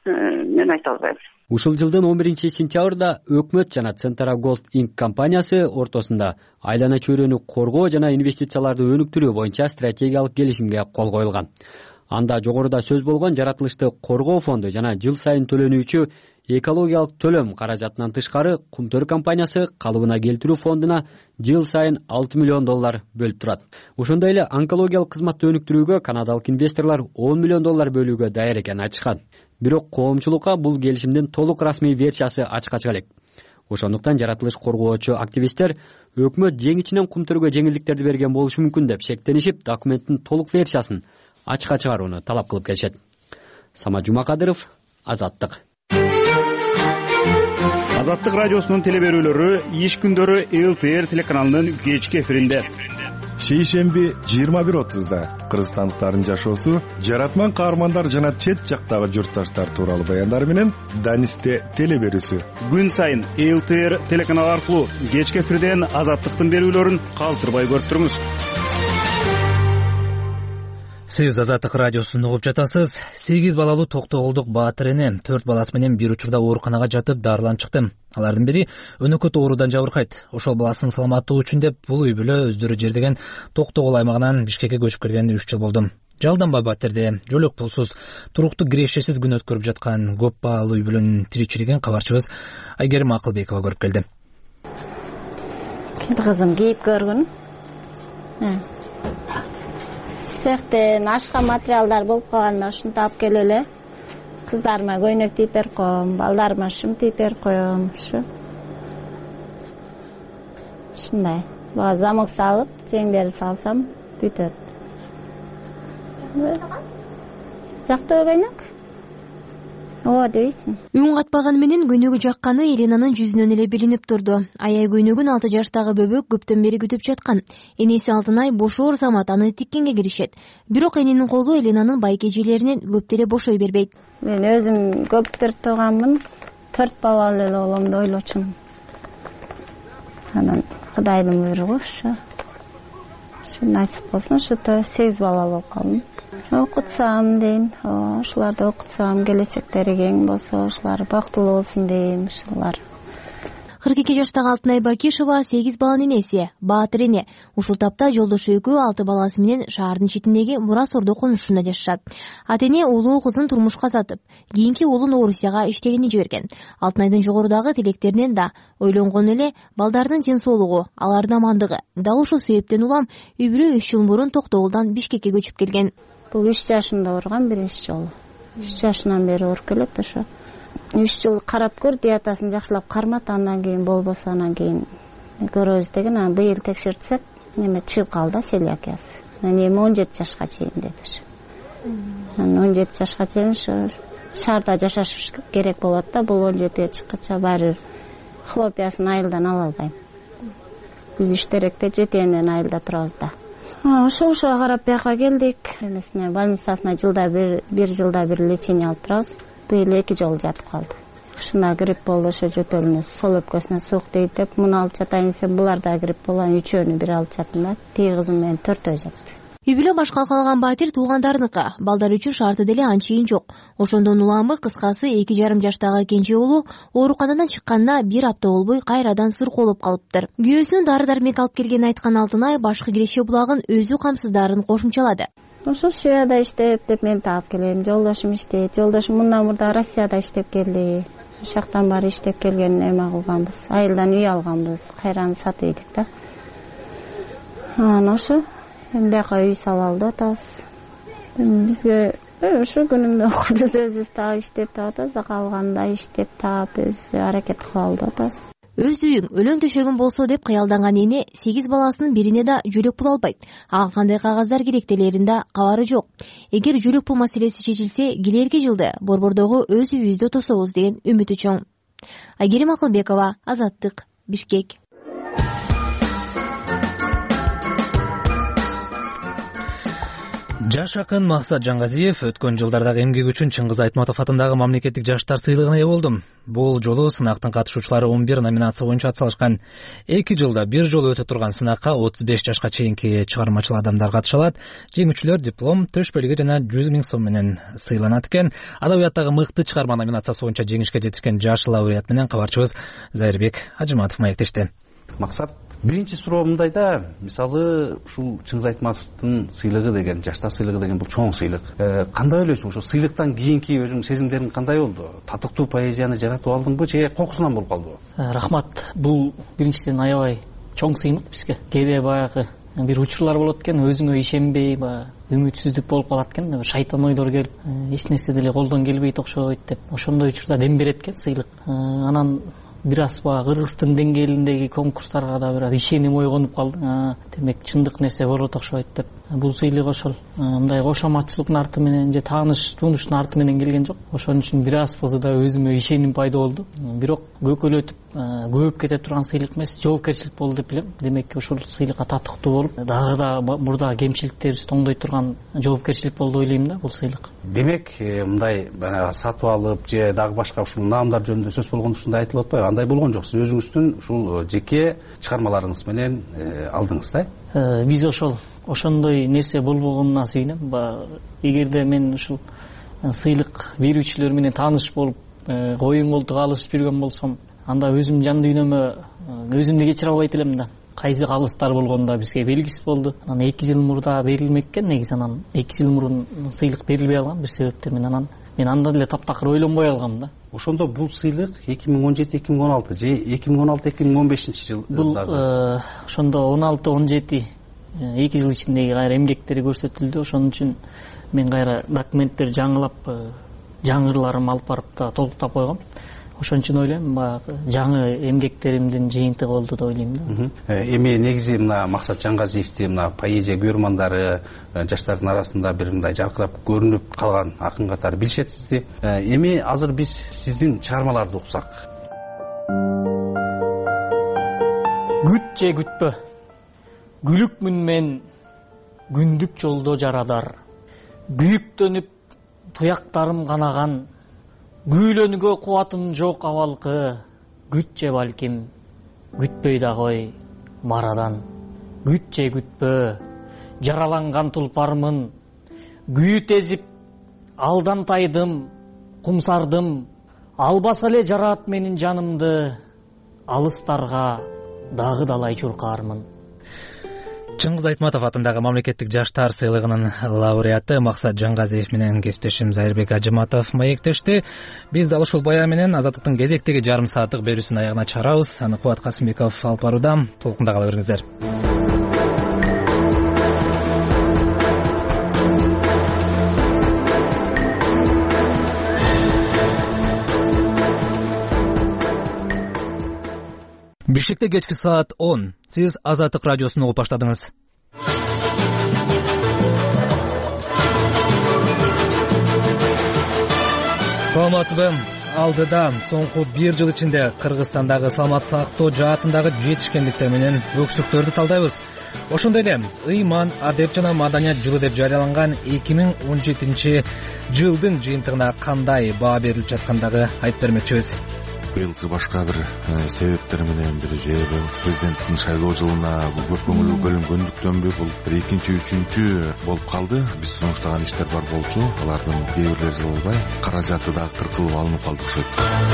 мен айта албайм. Ушул жылдын он биринчи сентябрда өкмөт жана Центра Голд Инк компаниясы ортосунда айлана чөйрөнү коргоо жана инвестицияларды өнүктүрүү боюнча стратегиялык келишимге кол коюлган. Анда жогоруда сөз болгон жаратылышты коргоо фонду жана жыл сайын төлөнүүчү экологиялык төлөм каражатынан тышкары Кумтөр компаниясы калыбына келтирүү фондуна жыл сайын алты миллион доллар бөлүп турат. Ошондой эле онкологиялык кызматты өнүктүрүүгө канадалык инвесторлор он миллион доллар бөлүүгө даяр экенин айтышкан. Бирок коомчулукка бул келишимдин толук расмий версиясы ачык-ачык элек. Ошондуктан жаратылыш коргоочу активисттер өкмөт жең ичинен Кумтөргө жеңилдиктерди берген болушу мүмкүн деп шектенишип, документтин толук версиясын ачыкка чыгарууну талап кылып келишет. Самат Жумакадыров, Азаттык. Азаттык радиосунун телеберүүлөрү иш күндөрү эл тэ эр телеканалынын кечки эфиринде. Шейшемби жыйырма бир отузда кыргызстандыктардын жашоосу, жаратман каармандар жана чет жактагы журтташтар тууралуу баяндар менен Данисте телеберүүсү. Күн сайын эл тэ эр телеканалы аркылуу кечки эфирден Азаттыктын берүүлөрүн калтырбай көрүп туруңуз. Сиз Азаттык радиосун угуп жатасыз. сегиз балалуу Токтогулдук Баатыр эне төрт баласы менен бир учурда ооруканага жатып дарыланып чыкты. Алардын бири өнөкөт оорудан жабыркайт. Ошол баласынын саламаттыгы үчүн деп бул үй бүлө өздөрү жердеген Токтогул аймагынан Бишкекке көчүп келгенине үч жыл болду. Жалданбай Баттерде жөлөк пулсуз, туруктуу кирешесиз күн өткөрүп жаткан көп баалуу үй бүлөнүн тиричилигин кабарчыбыз Айгерим Акылбекова көрүп келди. Кызым кийип көргүн. Цехтен ашка материалдар болуп калган, ушунтип алып келеле. Кыздарыма көйнөк тийип берип коем, балдарыма шым тийип берип коем, ушу. Ушундай. Бага замок салып, чеңбери салсам, бүтөт. Жакты көйнөк? ооба дебейсиң. Үн катпаганы менен көйнөгү жакканы Еленанын жүзүнөн эле билинип турду. Аяй көйнөгүн алты жаштагы бөбөк көптөн бери күтүп жаткан. Энеси Алтынай бошоор замат аны тиккенге киришет. Бирок эненин колу Еленанын байке эжелеринен көп деле бошой бербейт. Мен өзүм көптөр тууганмын. Төрт балалуу эле баламды ойлочумун. Анан Кудайдын буйругу ушу. Ушу насип болсун, ушу сегиз балалуу болуп калдым. Окутсам дейм, ушуларды окутсам, келечектери кең болсо, ушулар бактылуу болсун дейм, ушулар. кырк эки жаштагы Алтынай Бакишова сегиз баланын энеси, баатыр эне. Ушул тапта жолдошу экөө алты баласы менен шаардын четиндеги Мурас Ордо конушунда жашашат. Ата эне улуу кызын турмушка сатып, кийинки уулун Орусияга иштегени жиберген. Алтынайдын жогорудагы тилектеринен да ойлонгон эле балдардын ден соолугу, алардын амандыгы. Дал ушул себептен улам үй бүлө үч жыл мурун Токтогулдан Бишкекке көчүп келген. Бул үч жашында урган биринчи жолу. үч жашынан бери ооруп келет ошо. үч жыл карап көр, диетасын жакшылап кармат, андан кийин болбосо анан кийин көрөбүз деген. Анан быйыл текшертсек, неме чыгып калды, целиакиясы. Эми он жети жашка чейин деди. Анан он жети жашка чейин ошо шаарда жашаш керек болот да, бул он жетиге чыккача баары хлопиясын айылдан ала албайм. Биз үч теректе жетеэнен айылда турабыз да. Ошо ошого карап бияка келдик. Эмесине больницасына жылда бир бир жылда бир лечение алып турабыз. Быйыл эки жолу жатып калды. Кышында грипп болду, ошо жөтөлүнө сол өпкөсүнө суук тийип деп муну алып жатайын десем, булар да грипп болгон, үчөөнү бир алып жаттым да. Тиги кызым менен төртөө жатты. Үй бүлө башка калган батир туугандарыныкы. Балдар үчүн шарты деле анчейин жок. Ошондон уламы кыскасы эки жарым жаштагы кенже уулу ооруканадан чыкканына бир апта болбой кайрадан сыркоолоп калыптыр. Күйөөсүнүн дары-дармек алып келгенин айткан Алтынай башкы киреше булагын өзү камсыздарын кошумчалады. Ошо Швецияда иштеп деп мен таап келем. Жолдошум иштейт. Жолдошум мындан мурда Россияда иштеп келди. Ошол жактан баары иштеп келген эме кылганбыз. Айылдан үй алганбыз. Кайраны сатып ийдик да. Анан ошо эми бияка үй салып алды атабыз. Бизге ошо күнүмдө окудубуз, өзүбүз таап иштеп таап атабыз. Калганда иштеп таап өзү аракет кылып алды атабыз. Өз үйүң, өлөң төшөгүң болсо деп кыялданган эне сегиз баласынын бирине да жөлөк пул албайт. Ага кандай кагаздар керектелерин да кабары жок. Эгер жөлөк пул маселеси чечилсе, келерки жылды Борбордогу өз үйүбүздү тособуз деген үмүтү чоң. Айгерим Акылбекова, Азаттык, Бишкек. Жаш акын Максат Жангазиев өткөн жылдардагы эмгеги үчүн Чыңгыз Айтматов атындагы мамлекеттик жаштар сыйлыгына ээ болду. Бул жолу сынактын катышуучулары он бир номинация боюнча атсалышкан. эки жылда бир жолу өтө турган сынакка отуз беш жашка чейинки чыгармачыл адамдар катыша алат. Жеңүүчүлөр диплом, төш белги жана жүз миң сом менен сыйланат экен. Адабияттагы мыкты чыгарма номинациясы боюнча жеңишке жетишкен жаш лауреат менен кабарчыбыз Зайырбек Ажыматов маектешти. Максат, биринчи суроо мындай да, мисалы ушул Чыңгыз Айтматовдун сыйлыгы деген, жаштар сыйлыгы деген бул чоң сыйлык. Кандай ойлойсуң, ошол сыйлыктан кийинки өзүң сезимдериң кандай болду? Татыктуу поэзияны жаратып алдыңбы же кокусунан болуп калдыбы? Рахмат. Бул биринчиден аябай чоң сыймык бизге. Кээде баягы бир учурлар болот экен, өзүңө ишенбей, баягы үмүтсүздүк болуп калат экен, шайтан ойдор келип, эч нерсе деле колдон келбейт окшойт деп. Ошондой учурда дем берет экен сыйлык. Анан бир аз баягы Кыргыздын деңгээлиндеги конкурстарга да бир аз ишеним ойгонуп калды. Демек чындык нерсе болот окшойт деп. Бул сыйлык ошол мындай кошоматчылыктын арты менен же тааныш тунуштун арты менен келген жок. Ошон үчүн бир аз болсо да өзүмө ишеним пайда болду. Бирок көкөлөтүп көбөп кете турган сыйлык эмес, жоопкерчилик болду деп билем. Демек ушул сыйлыкка татыктуу болуп, дагы да мурда кемчиликтерибизди тоңдой турган жоопкерчилик болду ойлойм да бул сыйлык. Демек мындай баягы сатып алып же дагы башка ушул наамдар жөнүндө сөз болгондо ушундай айтылып атпайбы? Андай болгон жок. Сиз өзүңүздүн ушул жеке чыгармаларыңыз менен алдыңыз да? Биз ошол ошондой нерсе болбогонуна сүйүнөм. Эгерде мен ушул сыйлык берүүчүлөр менен тааныш болуп, коюн колтук алышып жүргөн болсом, анда өзүм жан дүйнөмө өзүмдү кечире албайт элем да. Кайсы калыстар болгондо бизге белгисиз болду. Анан эки жыл мурда берилмек экен, негизи анан эки жыл мурун сыйлык берилбей калган бир себептен мен анан мен анда деле таптакыр ойлонбой алгам да. Ошондо бул сыйлык эки миң он жети эки миң он алты же эки миң он алты эки миң он бешинчи жыл? Бул ошондо он алты он жети эки жыл ичиндеги кайра эмгектери көрсөтүлдү. Ошон үчүн мен кайра документтерди жаңылап, жаңырларым алып барып да толуктап койгом. ошон үчүн ойлойм баягы жаңы эмгектеримдин жыйынтыгы болду деп ойлойм да. Эми негизи мына Максат Жаңгазиевди мына поэзия көрөрмандары, жаштардын арасында бир мындай жаркырап көрүнүп калган акын катары билишет сизди. Эми азыр биз сиздин чыгармаларды уксак. Күт же күтпө, күлүкмүн мен күндүк жолдо жарадар. Күйүктөнүп туяктарым канаган, күүлөнгө кубатым жок абалкы. Күт же балким, күтпөй да кой марадан. Күт же күтпө, жараланган тулпармын. Күйү тезип алдан тайдым, кумсардым. Албаса эле жарат менин жанымды, алыстарга дагы далай чуркаармын. Чыңгыз Айтматов атындагы мамлекеттик жаштар сыйлыгынын лауреаты Максат Жаңгазиев менен кесиптешим Зайырбек Ажыматов маектешти. Биз дал ушул баян менен Азаттыктын кезектеги жарым сааттык берүүсүнүн аягына чыгарабыз. Аны Кубат Касымбеков алып барууда. Толкунда кала бериңиздер. Бишкекте кечки саат он. Сиз Азаттык радиосун угуп баштадыңыз. Саламатсызбы? Алдыда соңку бир жыл ичинде Кыргызстандагы саламат сактоо жаатындагы жетишкендиктер менен өксүктөрдү талдайбыз. Ошондой эле ыйман, адеп жана маданият жылы деп жарыяланган эки миң он жетинчи жылдын жыйынтыгына кандай баа берилип жаткандыгы айтып бермекчибиз. Быйылкы башка бир себептер менен бир же президенттин шайлоо жылына көп көңүл бөлүнгөндүктөнбү бул бир экинчи үчүнчү болуп калды. Биз сунуштаган иштер бар болчу, алардын кээ бирлери жылынбай, каражаты дагы кыркылып алынып калды окшойт.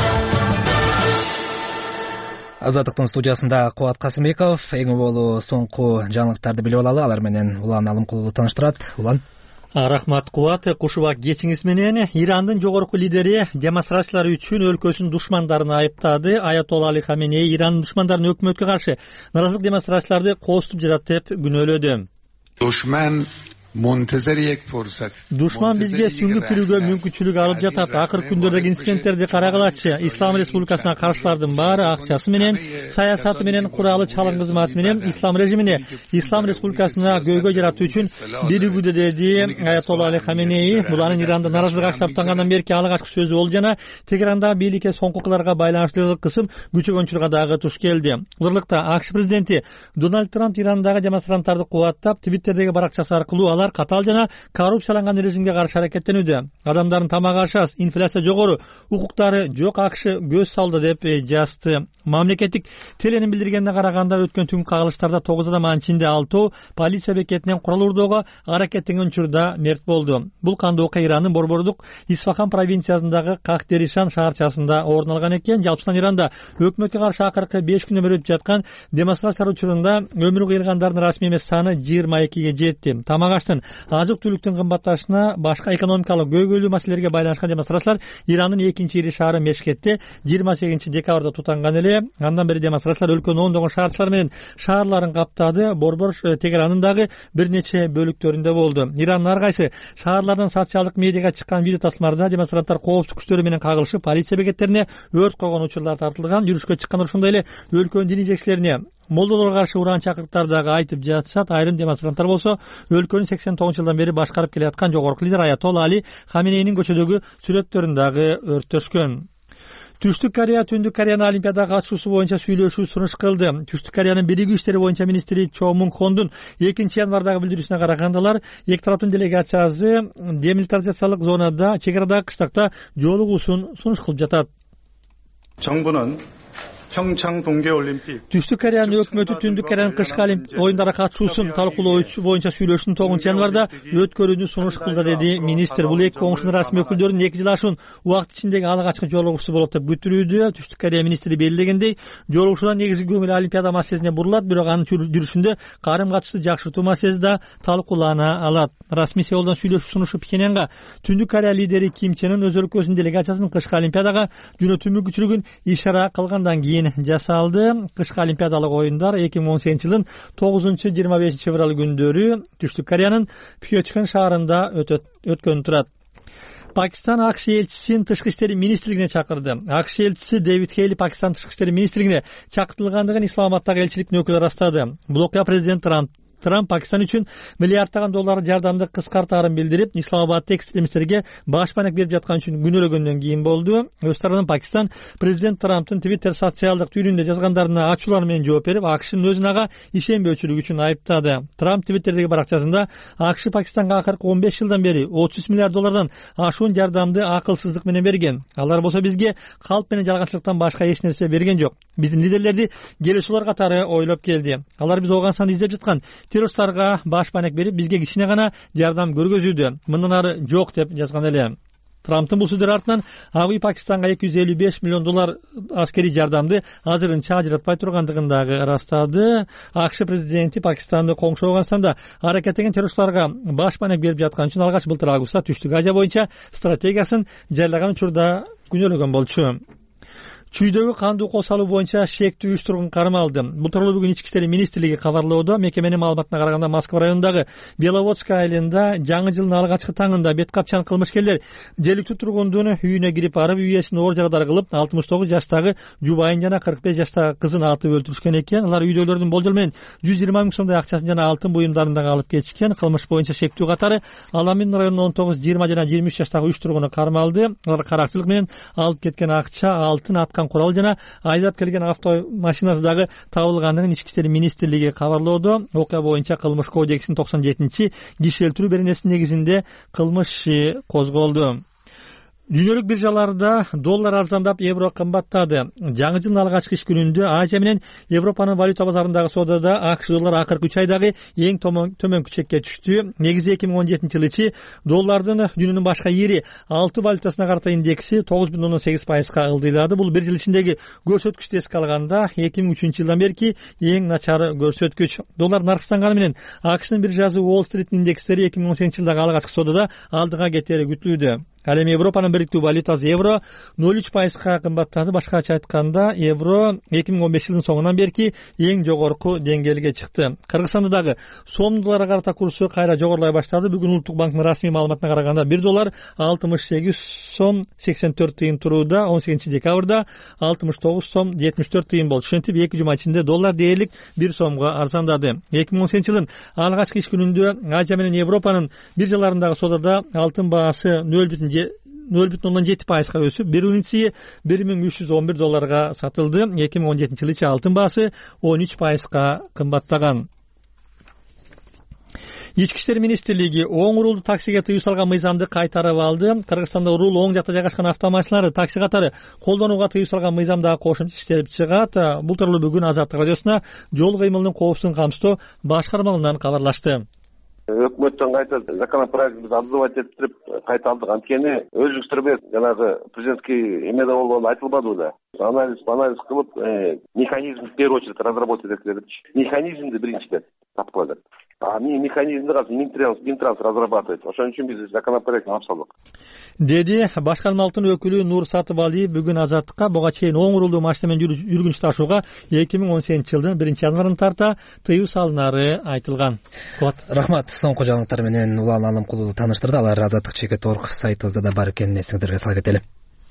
Азаттыктын студиясында Кубат Касымбеков эң болуу соңку жаңылыктарды билип алалы. Алар менен Улан Алымкулов тааныштырат. Улан. Рахмат Кубат. Кушубак кечиңиз менен Ирандын жогорку лидери демонстрациялар үчүн өлкөсүнүн душмандарын айыптады. Аятолла Али Хаменеи Ирандын душмандарын өкмөткө каршы наразылык демонстрацияларды кооступ жатат деп күнөөлөдү. Душман Душман бизге сүңгүп кирүүгө мүмкүнчүлүк алып жатат. Акыр күндөрдөгү инциденттерди карагылачы. Ислам Республикасына каршылардын баары акчасы менен, саясаты менен, куралы чалым кызматы менен Ислам режимине, Ислам Республикасына көйгөй жаратуу үчүн биригүүдө деди Аятолла Али Хаменеи. Бул анын Иранда наразылык актаптангандан берки алгачкы сөзү болду жана Тегерандагы бийликке соңку кыларга байланыштуу кысым күчөгөнчүлүккө дагы туш келди. Ылдырлыкта АКШ президенти Дональд Трамп Ирандагы демонстранттарды кубаттап, Твиттердеги баракчасы аркылуу алар катал жана коррупцияланган режимге каршы аракеттенүүдө. Адамдардын тамагы ашас, инфляция жогору, укуктары жок АКШ көз салды деп жазды. Мамлекеттик теленин билдиргенине караганда өткөн түнкү кагылыштарда тогуз адам, анын ичинде алтоо полиция бекетинен курал урдоого аракеттенген учурда мерт болду. Бул кандуу окуя Ирандын борбордук Исфахан провинциясындагы Кахтеришан шаарчасында орун алган экен. Жалпысынан Иранда өкмөткө каршы акыркы беш күндөр өтүп жаткан демонстрациялар учурунда өмүрү кыйылгандардын расмий эмес саны жыйырма экиге жетти. Тамак азык-түлүктүн кымбатташына, башка экономикалык көйгөйлүү маселелерге байланышкан демонстрациялар Ирандын экинчи ири шаары Мешкетте жыйырма сегизинчи декабрда тутанган эле. Андан бери демонстрациялар өлкөнүн ондогон шаарчылары менен шаарларын каптады. Борбор Тегеранын дагы бир нече бөлүктөрүндө болду. Ирандын ар кайсы шаарлардан социалдык медиага чыккан видео тасмаларда демонстранттар коопсуздук күчтөрү менен кагылышып, полиция бекеттерине өрт койгон учурлар тартылган. Жүрүшкө чыккандар ошондой эле өлкөнүн диний жетекчилерине, молдолорго каршы уран чакырыктар дагы айтып жатышат. Айрым демонстранттар болсо өлкөнү сексен тогузунчу жылдан бери башкарып келе жаткан жогорку лидер Аятолла Али Хаменейнин көчөдөгү сүрөттөрүн дагы өрттөшкөн. Түштүк Корея Түндүк Кореянын Олимпиадага катышуусу боюнча сүйлөшүү сунуш кылды. Түштүк Кореянын биригүү иштери боюнча министри Чо Мун Хондун экинчи январдагы билдирүүсүнө караганда, алар эки тараптын делегациясы демилитаризациялык зонада чек арадагы кыштакта жолугуусун сунуш кылып жатат. 정부는 평창 동계올림픽 Түштүк Кореянын өкмөтү Түндүк Кореянын кышкы оюндарга катышуусун талкуулоо боюнча сүйлөшүүнү тогузунчу январда өткөрүүнү сунуш кылды, деди министр. Бул эки коңшунун расмий өкүлдөрүнүн эки жыл ашуун убакыт ичиндеги алгачкы жолугуусу болот деп күтүлүүдө. Түштүк Корея министри белгилегендей, жолугушуудан негизги көңүл Олимпиада маселесине бурулат, бирок анын жүрүшүндө карым катышты жакшыртуу маселеси да талкуулана алат. Расмий Сеулдон сүйлөшүү сунушу Пхеньянга Түндүк Корея лидери Ким Чен Ын өз өлкөсүнүн делегациясынын кышкы Олимпиадага жөнөтүү мүмкүнчүлүгүн ишара кылгандан кийин жасалды. Кышкы Олимпиадалык оюндар эки миң он сегизинчи жылдын тогузунчу жыйырма бешинчи февраль күндөрү Түштүк Кореянын Пхёчхан шаарында өткөнү турат. Пакистан АКШ элчисин тышкы иштери министрлигине чакырды. АКШ элчиси Дэвид Хейли Пакистан тышкы иштери министрлигине чакыртылгандыгын Исламабаддагы элчиликтин өкүлү ырастады. Бул окуя президент Трамп Трамп Пакистан үчүн миллиарддаган доллар жардамды кыскартаарын билдирип, Исламабадда экстремисттерге баш банек берип жаткан үчүн күнөөлөгөндөн кийин болду. Өз тарабынан Пакистан президент Трамптын Twitter социалдык түйүнүндө жазгандарына ачуулар менен жооп берип, АКШнын өзүн ага ишенбөөчүлүгү үчүн айыптады. Трамп Twitterдеги баракчасында АКШ Пакистанга акыркы он беш жылдан бери отуз үч миллиард доллардан ашуун жардамды акылсыздык менен берген. Алар болсо бизге калп менен жалганчылыктан башка эч нерсе берген жок. Биздин лидерлерди келешүүлөр катары ойлоп келди. Алар биз Ооганстанды издеп жаткан террористтарга баш банек берип, бизге кичине гана жардам көргөзүүдө. Мындан ары жок деп жазган эле. Трамптын бул сөздөрү артынан Ак үй Пакистанга эки жүз элүү беш миллион доллар аскерий жардамды азырынча ажыратпай тургандыгын дагы ырастады. АКШ президенти Пакистанды коңшу Ооганстанда аракеттеген террористтарга баш банек берип жаткан үчүн алгач былтыр августта Түштүк Азия боюнча стратегиясын жарыяган учурда күнөөлөгөн болчу. Чүйдөгү кандуу кол салуу боюнча шектүү үч тургун кармалды. Бул тууралуу бүгүн Ички иштер министрлиги кабарлоодо. Мекеменин маалыматына караганда Москва районундагы Беловодская айылында жаңы жылдын алгачкы таңында бет капчан кылмышкерлер желиктүү тургундун үйүнө кирип барып, үй ээсин оор жагдар кылып, алтымыш тогуз жаштагы жубайын жана кырк беш жаштагы кызын атып өлтүрүшкөн экен. Алар үйдөлөрдүн болжол менен жүз жыйырма миң сомдой акчасын жана алтын буюмдарын дагы алып кетишкен. Кылмыш боюнча шектүү катары Аламин районунун он тогуз, жыйырма жана жыйырма үч жаштагы үч тургуну кармалды. Алар каракчылык менен алып кеткен акча, алтын, аткан курал жана айдап келген автомашинасы дагы табылгандыгын Ички иштер министрлиги кабарлоодо. Окуя боюнча Кылмыш кодексинин токсон жетинчи киши өлтүрүү беренесинин негизинде кылмыш козголду. Дүйнөлүк биржаларда доллар арзандап, евро кымбаттады. Жаңы жылдын алгачкы иш күнүндө Азия менен Европанын валюта базарындагы соодада АКШ доллар акыркы үч айдагы эң төмөнкү чекке түштү. Негизи эки миң он жетинчи жылы ичи доллардын дүйнөнүн башка ири алты валютасына карата индекси тогуз бүтүн ондон сегиз пайызга ылдыйлады. Бул бир жыл ичиндеги көрсөткүчтү эске алганда эки миң үчүнчү жылдан берки эң начар көрсөткүч. Доллар нарксанганы менен АКШнын биржасы Уолл-стрит индекстери эки миң он сегизинчи жылдагы алгачкы соодада алдыга кетери күтүлүүдө. Ал эми Европанын бириктүү валютасы евро ноль үч пайызга кымбаттады. Башкача айтканда, евро эки миң он беш жылдын соңунан берки эң жогорку деңгээлге чыкты. Кыргызстанда дагы сом долларга карата курсу кайра жогорулай баштады. Бүгүн Улуттук банктын расмий маалыматына караганда бир доллар алтымыш сегиз сом сексен төрт тыйын турууда. он сегизинчи декабрда алтымыш тогуз сом жетимиш төрт тыйын болду. Ошентип эки жума ичинде доллар дээрлик бир сомго арзандады. эки миң он сегизинчи жылдын алгачкы иш күнүндө Азия менен Европанын биржаларындагы соодада алтын баасы ноль бүтүн ондон жети пайызга өсүп, бир унция бир миң үч жүз он бир долларга сатылды. эки миң он жетинчи жылы алтын баасы он үч пайызга кымбаттаган. Ички иштер министрлиги оң урулду таксиге тыюу салган мыйзамды кайтарып алды. Кыргызстанда урул оң жакта жайгашкан автомашиналарды такси катары колдонууга тыюу салган мыйзамдагы кошумча иштелип чыгат. Бул тууралуу бүгүн Азаттык радиосуна жол кыймылынын коопсуздугун камсыздоо башкармалыгынан кабарлашты. Өкмөттөн кайта законопроектти обзывать этип кайта алдык. Анткени өзүңүздөр жанагы президентский эмеде болгону айтылбады да. Анализ анализ кылып, механизм в первую очередь разработать этилерчи. Механизмди биринчиден тапкыла деп. А механизмди азыр Минтранс, Минтранс разрабатывает. Ошон үчүн биз законопроектти алып салдык. Деди башкармалыктын өкүлү Нур Сатыбалиев бүгүн Азаттыкка буга чейин оң урулду машина менен жүргүнчү ташууга эки миң он сегизинчи жылдын биринчи январынан тарта тыюу салынары айтылган. Рахмат. Соңку жаңылыктар менен Улан Алымкулду тааныштырды. Алар азаттык чекит орг сайтыбызда да бар экенин эсиңиздерге сала кетели.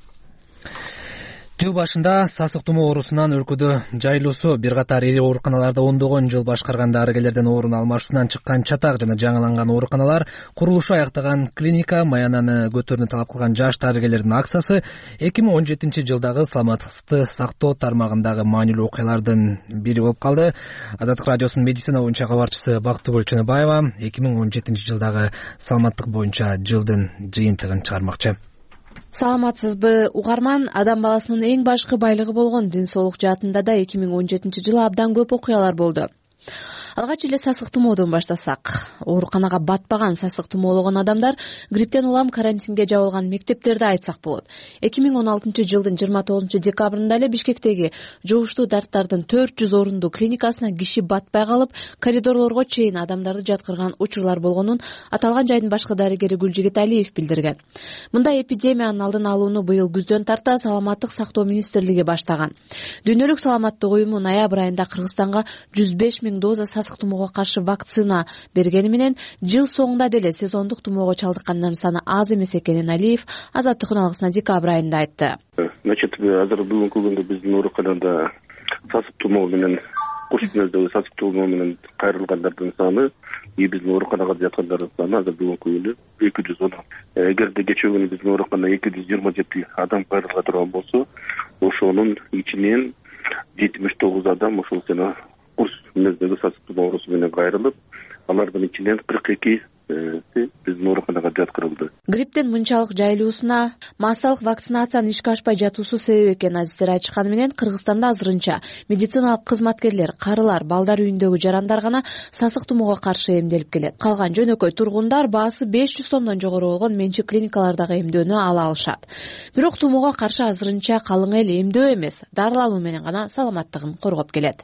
Жыл башында сасык тумоо оорусунан өлкөдө жайылуусу бир катар ири ооруканаларда ондогон жыл башкарган дарыгерлерден орун алмашуудан чыккан чатак жана жаңыланган ооруканалар, курулушу аяктаган клиника, маянаны көтөрүүнү талап кылган жаш дарыгерлердин акциясы эки миң он жетинчи жылдагы саламаттыкты сактоо тармагындагы маанилүү окуялардын бири болуп калды. Азаттык радиосунун медицина боюнча кабарчысы Бактыгүл Чөнөбаева эки миң он жетинчи жылдагы саламаттык боюнча жылдын жыйынтыгын чыгармакчы. Саламатсызбы угарман, адам баласынын эң башкы байлыгы болгон ден соолук жаатында да эки миң он жетинчи жылы абдан көп окуялар болду. Алгач эле сасык тумоодон баштасак, ооруканага батпаган сасык тумоологон адамдар грипптен улам карантинге жабылган мектептерди айтсак болот. эки миң он алтынчы жылдын жыйырма тогузунчу декабрында эле Бишкектеги жугуштуу дарттардын төрт жүз орунду клиникасына киши батпай калып, коридорлорго чейин адамдарды жаткырган учурлар болгонун аталган жайдын башкы дарыгери Гүлжигит Алиев билдирген. Мындай эпидемиянын алдын алууну быйыл күздөн тарта Саламаттык сактоо министрлиги баштаган. Дүйнөлүк саламаттык уюму ноябрь айында Кыргызстанга жүз беш миң доза сасык тумоого каршы вакцина бергени менен жыл соңунда деле сезондук тумоого чалдыккандардын саны аз эмес экенин Алиев Азаттык журналына декабрь айында айтты. Значит, азыр бүгүнкү күндө биздин ооруканада сасык тумоо менен куш мүнөздөгү сасык тумоо менен кайрылгандардын саны и биздин ооруканага жаткандардын саны азыр бүгүнкү күндө эки жүз он. Эгерде кечээ күнү биздин ооруканада эки жүз жыйырма жети адам кайрыла турган болсо, ошонун ичинен жетимиш тогуз адам ошол сена куш мүнөздөгү сасык тумоо оорусу менен кайрылып, алардын ичинен кырк эки биздин ооруканага жаткырылды. Грипптин мынчалык жайылуусуна массалык вакцинациянын ишке ашпай жатуусу себеп экенин азиздер айтышканы менен Кыргызстанда азырынча медициналык кызматкерлер, карылар, балдар үйүндөгү жарандар гана сасык тумоого каршы эмделип келет. Калган жөнөкөй тургундар баасы беш жүз сомдон жогору болгон менчик клиникалардагы эмдөөнү ала алышат. Бирок тумоого каршы азырынча калың эл эмдөө эмес, дарылануу менен гана саламаттыгын коргоп келет.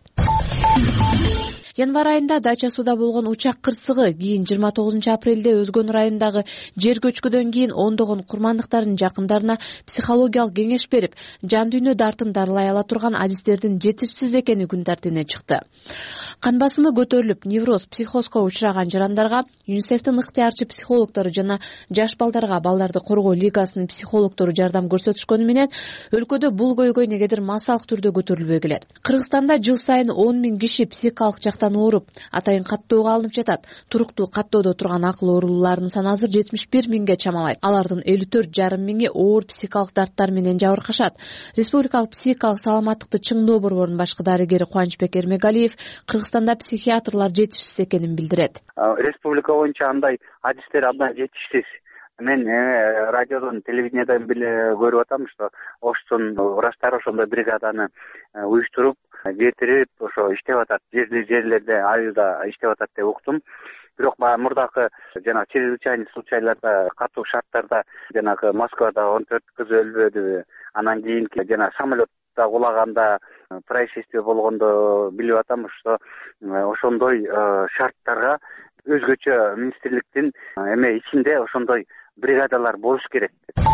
Январь айында Дача сууда болгон учак кырсыгы, кийин жыйырма тогузунчу апрелде Өзгөн районундагы жер көчкүдөн кийин ондогон курмандыктардын жакындарына психологиялык кеңеш берип, жан дүйнө дартын дарылай ала турган адистердин жетишсиз экени күн тартибине чыкты. Кан басымы көтөрүлүп, невроз, психозго учураган жарандарга ЮНИСЕФтин ыктыярчы психологдору жана жаш балдарга балдарды коргоо лигасынын психологдору жардам көрсөтүшкөнү менен өлкөдө бул көйгөй негедир массалык түрдө көтөрүлбөй келет. Кыргызстанда жыл сайын он миң киши психикалык жактан ооруп, атайын каттоого алынып жатат. Туруктуу каттоодо турган акыл оорулууларынын саны азыр жетимиш бир миңге чамалайт. Алардын элүү төрт жарым миңи оор психикалык дарттар менен жабыркашат. Республикалык психикалык саламаттыкты чыңдоо борборунун башкы дарыгери Кубанычбек Эрмегалиев Кыргызстанда психиатрлар жетишсиз экенин билдирет. Республика боюнча андай адистер абдан жетишсиз. Мен радиодон, телевидениеден көрүп атам, что Оштун врачтары ошондой бригаданы уюштуруп, кетирип, ошо иштеп атат. Жерли жерлерде айылда иштеп атат деп уктум. Бирок мурдакы жана чрезвычайный случайларда, катуу шарттарда жанагы Москвада он төрт кыз өлбөдү. Анан кийин жана самолетто кулаганда происшествие болгондо билип атам, что ошондой шарттарга өзгөчө министрликтин эме ичинде ошондой бригадалар болуш керек.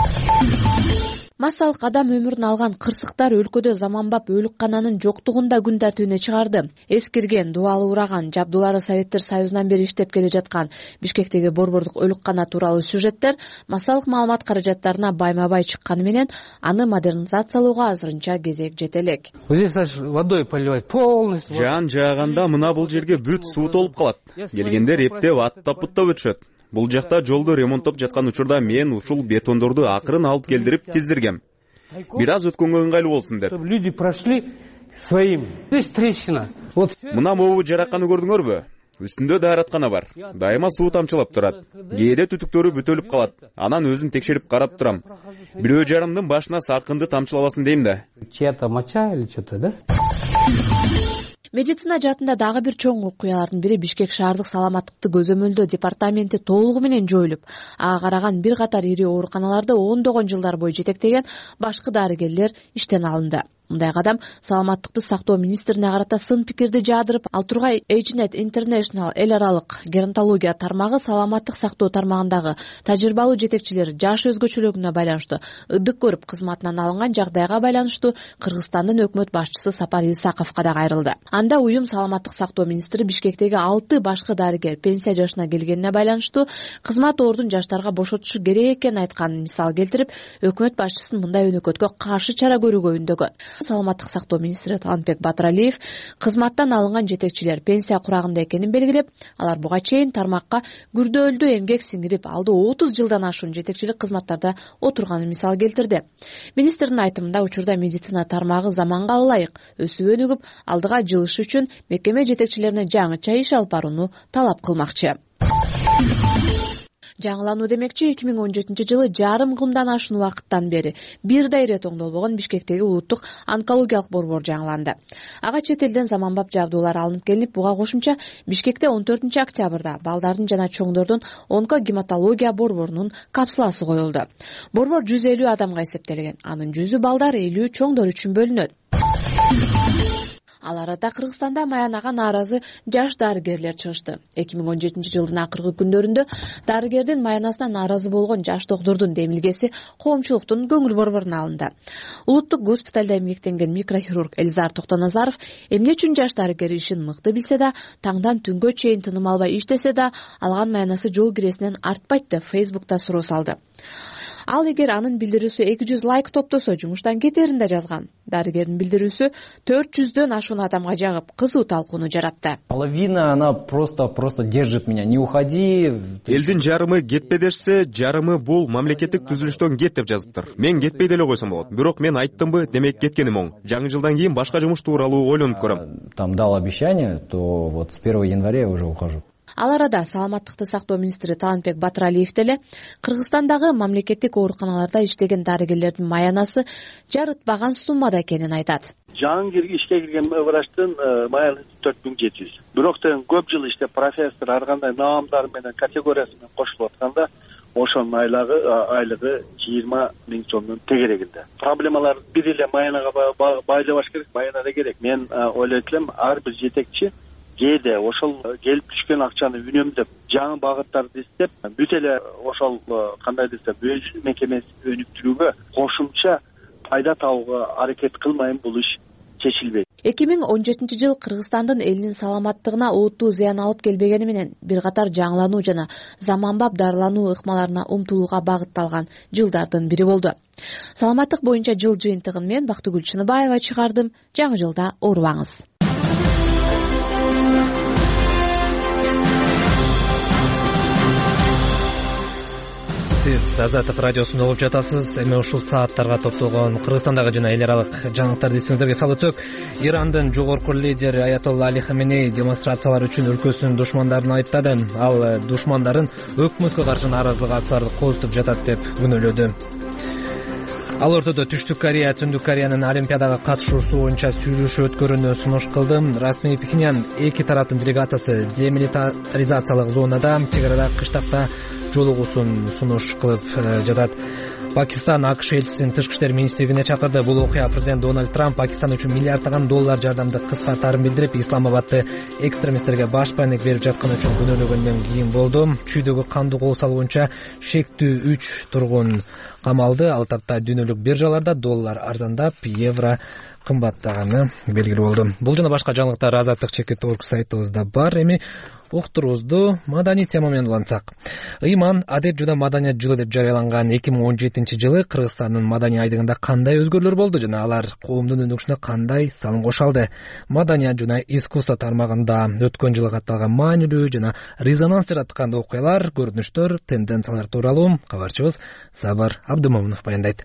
Массалык адам өмүрүн алган кырсыктар өлкөдө заманбап өлүккананын жоктугун да күн тартибине чыгарды. Эскирген, дубалы ураган, жабдуулары Советтер Союзунан бери иштеп келе жаткан Бишкектеги борбордук өлүккана тууралуу сюжеттер массалык маалымат каражаттарына байма-бай чыкканы менен аны модернизациялоого азырынча кезек жете элек. Водой поливать полностью. Жаан жааганда мына бул жерге бүт суу толуп калат. Келгендер эптеп, аттап-буттап өтүшөт. Бул жакта жолду ремонттоп жаткан учурда мен ушул бетондорду акырын алып келдирип тиздиргем. Бир аз өткөнгө ыңгайлуу болсун деп. Люди прошли своим. Здесь трещина. Вот. Мына могу жараканы көрдүңөрбү? Үстүндө даараткана бар. Дайыма суу тамчылап турат. Кээде түтүктөрү бүтөлүп калат. Анан өзүм текшерип карап турам. Бирөө жарымдын башына саркынды тамчылабасын дейм да. Чья-то моча или что-то, да? Медицина жаатында дагы бир чоң окуялардын бири Бишкек шаардык саламаттыкты көзөмөлдөө департаменти толугу менен жоюлуп, ага караган бир катар ири ооруканаларды ондогон жылдар бою жетектеген башкы дарыгерлер иштен алынды. Мындай кадам саламаттыкты сактоо министрине карата сын пикирди жаадырып, ал тургай Эйжнет International эл аралык геронтология тармагы саламаттык сактоо тармагындагы тажрыйбалуу жетекчилер жаш өзгөчөлүгүнө байланыштуу ыдык көрүп кызматынан алынган жагдайга байланыштуу Кыргызстандын өкмөт башчысы Сапар Исаковго да кайрылды. Анда уюм саламаттык сактоо министри Бишкектеги алты башкы дарыгер пенсия жашына келгенине байланыштуу кызмат ордун жаштарга бошотушу керек экенин айтканын мисал келтирип, өкмөт башчысын мындай өнөкөткө каршы чара көрүүгө үндөгөн. Саламаттык сактоо министри Талантбек Батыралиев кызматтан алынган жетекчилер пенсия курагында экенин белгилеп, алар буга чейин тармакка күрдөөлдүү эмгек сиңирип, алды отуз жылдан ашуун жетекчилик кызматтарда отурганын мисал келтирди. Министрдин айтымында учурда медицина тармагы заманга ылайык өсүп өнүгүп, алдыга жылыш үчүн мекеме жетекчилерине жаңыча иш алып барууну талап кылмакчы. Жаңылануу демекчи, эки миң он жетинчи жылы жарым кылымдан ашуун убакыттан бери бир да ирет оңдолбогон Бишкектеги улуттук онкологиялык борбор жаңыланды. Ага чет элден заманбап жабдуулар алынып келинип, буга кошумча Бишкекте он төртүнчү октябрда балдардын жана чоңдордун онкогематология борборунун капсуласы коюлду. Борбор жүз элүү адамга эсептелген. Анын жүзү балдар, элүү чоңдор үчүн бөлүнөт. Ал арада Кыргызстанда маянага нааразы жаш дарыгерлер чыгышты. эки миң он жетинчи жылдын акыркы күндөрүндө дарыгердин маянасына нааразы болгон жаш доктурдун демилгеси коомчулуктун көңүл борборуна алынды. Улуттук госпиталда эмгектенген микрохирург Элизар Токтоназаров эмне үчүн жаш дарыгер ишин мыкты билсе да, таңдан түнгө чейин тыным албай иштесе да, алган маянасы жол киресинен артпайт деп Фейсбукта суроо салды. Ал эгер анын билдирүүсү эки жүз лайк топтосо жумуштан кетерин да жазган. Дарыгердин билдирүүсү төрт жүздөн ашуун адамга жагып, кызуу талкууну жаратты. Половина, она просто просто держит меня. Не уходи. Элдин жарымы кетпе дешсе, жарымы бул мамлекеттик түзүлүштөн кет деп жазыптыр. Мен кетпей деле койсом болот. Бирок мен айттымбы, демек кеткеним оң. Жаңы жылдан кийин башка жумуш тууралуу ойлонуп көрөм. Там дал обещание, то вот с первого января я уже ухожу. Ал арада саламаттыкты сактоо министри Талантбек Батыралиев деле Кыргызстандагы мамлекеттик ооруканаларда иштеген дарыгерлердин маянасы жарытпаган суммада экенин айтат. Жаңы ишке кирген врачтын маянасы төрт миң жети жүз. Бирок тең көп жыл иштеп профессор ар кандай наамдары менен категориясы менен кошулуп атканда ошонун айлыгы айлыгы жыйырма миң сомдун тегерегинде. Проблемалар бир эле маянага байлабаш керек, маяна да керек. Мен ойлойт элем ар бир жетекчи кээде ошол келип түшкөн акчаны үнөмдөп, жаңы багыттарды издеп, бүт эле ошол кандай десем, өз мекемесин өнүктүрүүгө кошумча пайда табууга аракет кылмайын, бул иш чечилбейт. эки миң он жетинчи жыл Кыргызстандын элинин саламаттыгына олуттуу зыян алып келбегени менен бир катар жаңылануу жана заманбап дарылануу ыкмаларына умтулууга багытталган жылдардын бири болду. Саламаттык боюнча жыл жыйынтыгын мен Бактыгүл Чыныбаева чыгардым. Жаңы жылда оорубаңыз. Сиз Азаттык радиосунда угуп жатасыз. Эми ушул сааттарга топтолгон Кыргызстандагы жана эл аралык жаңылыктарды эсиңиздерге салып өтсөк, Ирандын жогорку лидери Аятолла Али Хаменей демонстрациялар үчүн өлкөсүнүн душмандарын айыптады. Ал душмандарын өкмөткө каршы нааразылык акцияларды козутуп жатат деп күнөөлөдү. Ал ортодо Түштүк Корея Түндүк Кореянын Олимпиадага катышуусу боюнча сүйлөшүү өткөрүүнү сунуш кылды. Расмий Пхеньян эки тараптын делегациясы демилитаризациялык зонада, чек арада кыштакта жолугуусун сунуш кылып жатат. Пакистан АКШ элчисин тышкы иштер министрлигине чакырды. Бул окуя президент Дональд Трамп Пакистан үчүн миллиарддаган доллар жардамды кыскартаарын билдирип, Исламабадты экстремисттерге баш пайнек берип жатканы үчүн күнөөлөгөндөн кийин болду. Чүйдөгү кандуу кол салуу боюнча шектүү үч тургун камалды. Ал тапта дүйнөлүк биржаларда доллар арзандап, евро кымбаттаганы белгилүү болду. Бул жана башка жаңылыктар азаттык чекит точка орг сайтыбызда бар. Эми уктуруубузду маданий тема менен улантсак. Ыйман адеп жана маданият жылы деп жарыяланган эки миң он жетинчи жылы Кыргызстандын маданий айдыгында кандай өзгөрүүлөр болду жана алар коомдун өнүгүшүнө кандай салым кошо алды? Маданият жана искусство тармагында өткөн жылы катталган маанилүү жана резонанс жараткан окуялар, көрүнүштөр, тенденциялар тууралуу кабарчыбыз Сабар Абдымомунов баяндайт.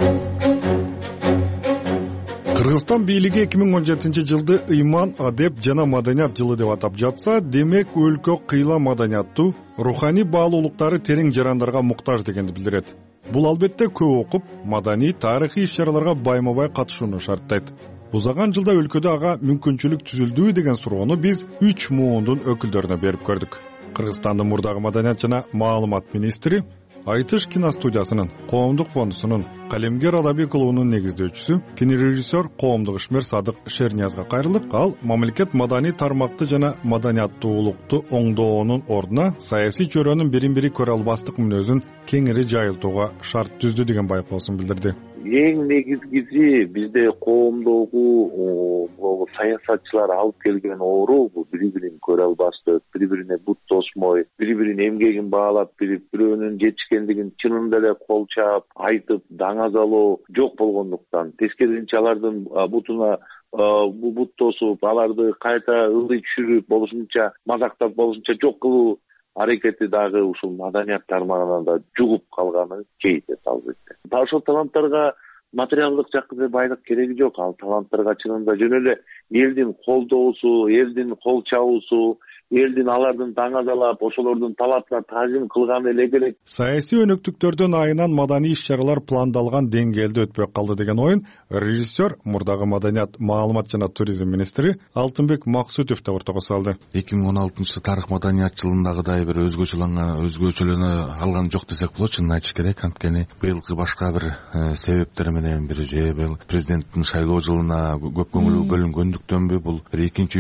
Кыргызстан бийлиги эки миң он жетинчи жылды ыйман, адеп жана маданият жылы деп атап жатса, демек өлкө кыйла маданияттуу, руханий баалуулуктары терең жарандарга муктаж дегенди билдирет. Бул албетте көп окуп, маданий, тарыхый иш-чараларга байма-бай катышууну шарттайт. Узаган жылда өлкөдө ага мүмкүнчүлүк түзүлдүбү деген суроону биз үч муундун өкүлдөрүнө берип көрдүк. Кыргызстандын мурдагы маданият жана маалымат министри, Айтыш киностудиясынын, Коомдук фондусунун, Калемгер Алаби клубунун негиздөөчүсү, кинорежиссер, коомдук ишмер Садык Шерниязга кайрылык. Ал мамлекет маданий тармакты жана маданияттуулукту оңдоонун ордуна саясий чөйрөнүн бирин-бири көрө албастык мүнөзүн кеңири жайылтууга шарт түздү деген байкоосун билдирди. Эң негизгиси бизде коомдогу саясатчылар алып келген оору бул бири-бирин көрө албастык, бири-бирине бут тосмой, бири-биринин эмгегин баалап билип, бирөөнүн жетишкендигин чынында эле кол чаап, айтып, даңазалоо жок болгондуктан, тескерисинче алардын бутуна бут тосуп, аларды кайта ылдый түшүрүп, болушунча мазактап, болушунча жок кылуу аракети дагы ушул маданият тармагына да жугуп калганы кейде албетте. Ошол таланттарга материалдык жакка байлык кереги жок. Ал таланттарга чынында жөн эле элдин колдоосу, элдин кол чабуусу, элдин алардын таңазалап ошолордун талаптарына таазим кылганы эле керек. Саясий өнөктүктөрдүн айынан маданий иш-чаралар пландалган деңгээлде өтпөй калды деген оюн режиссер, мурдагы маданият, маалымат жана туризм министри Алтынбек Максутов да ортого салды. эки миң он алтынчы тарых маданият жылындагыдай бир өзгөчөлөнгөн өзгөчөлөнө алган жок десек болот, чынын айтыш керек. Анткени быйылкы башка бир себептер менен бир же бул президенттин шайлоо жылына көп көңүл бөлүнгөндүктөнбү бул бир экинчи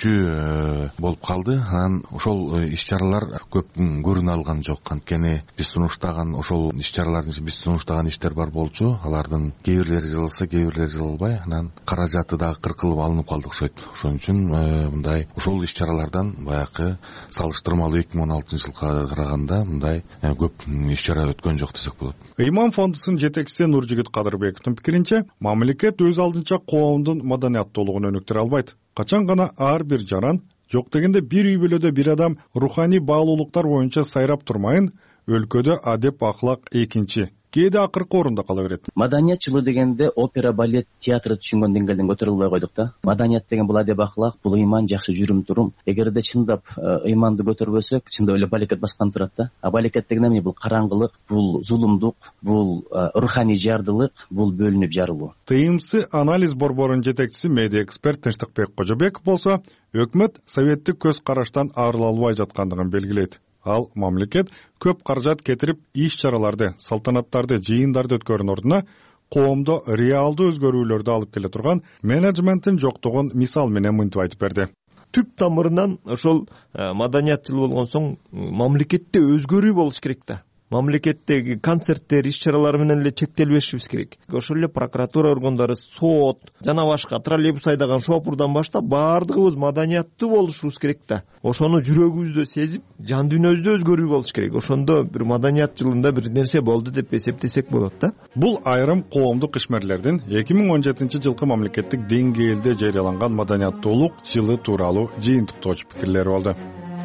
үчүнчү болуп калды. Анан ошол иш-чаралар көп көрүнө алган жок. Анткени биз сунуштаган ошол иш-чаралардын биз сунуштаган иштер бар болчу. Алардын кээ бирлери жылса, кээ бирлери жылбай, анан каражаты дагы кыркылып алынып калды окшойт. Ошон үчүн мындай ошол иш-чаралардан баягы салыштырмалуу эки миң он алтынчы жылга караганда мындай көп иш-чара өткөн жок десек болот. Ыйман фондусунун жетекчиси Нуржигит Кадырбековдун пикиринче, мамлекет өз алдынча коомдун маданияттуулугун өнүктүрө албайт. Качан гана ар бир жаран, жок дегенде бир үй бүлөдө бир адам руханий баалуулуктар боюнча сайрап турмайын, өлкөдө адеп аклак экинчи, кээде акыркы орунда кала берет. Маданият жылы дегенде опера, балет, театры түшүнгөн деңгээлден көтөрүлбөй койдук да. Маданият деген бул адеп аклак, бул ыйман, жакшы жүрүм турум. Эгерде чындап ыйманды көтөрбөсөк, чындап эле балекет баскан турат да. А балекет деген эмне? Бул караңгылык, бул зулумдук, бул руханий жардылык, бул бөлүнүп жарылуу. Тыйымсы анализ борборунун жетекчиси медиа эксперт Тынчтыкбек Кожобеков болсо, өкмөт советтик көз караштан арыла албай жаткандыгын белгилейт. Ал мамлекет көп каражат кетирип иш-чараларды, салтанаттарды, жыйындарды өткөрүүнүн ордуна коомдо реалдуу өзгөрүүлөрдү алып келе турган менеджменттин жоктугун мисал менен мынтип айтып берди. Түп тамырынан ошол маданият жылы болгон соң мамлекетте өзгөрүү болуш керек да. Мамлекеттеги концерттер, иш-чаралар менен эле чектелбешибиз керек. Ошол эле прокуратура органдары, сот жана башка троллейбус айдаган шопурдан баштап баардыгыбыз маданияттуу болушубуз керек да. Ошону жүрөгүбүздө сезип, жан дүйнөбүздө өзгөрүү болуш керек. Ошондо бир маданият жылында бир нерсе болду деп эсептесек болот да. Бул айрым коомдук ишмерлердин эки миң он жетинчи жылкы мамлекеттик деңгээлде жарыяланган маданияттуулук жылы тууралуу жыйынтыктоочу пикирлери болду.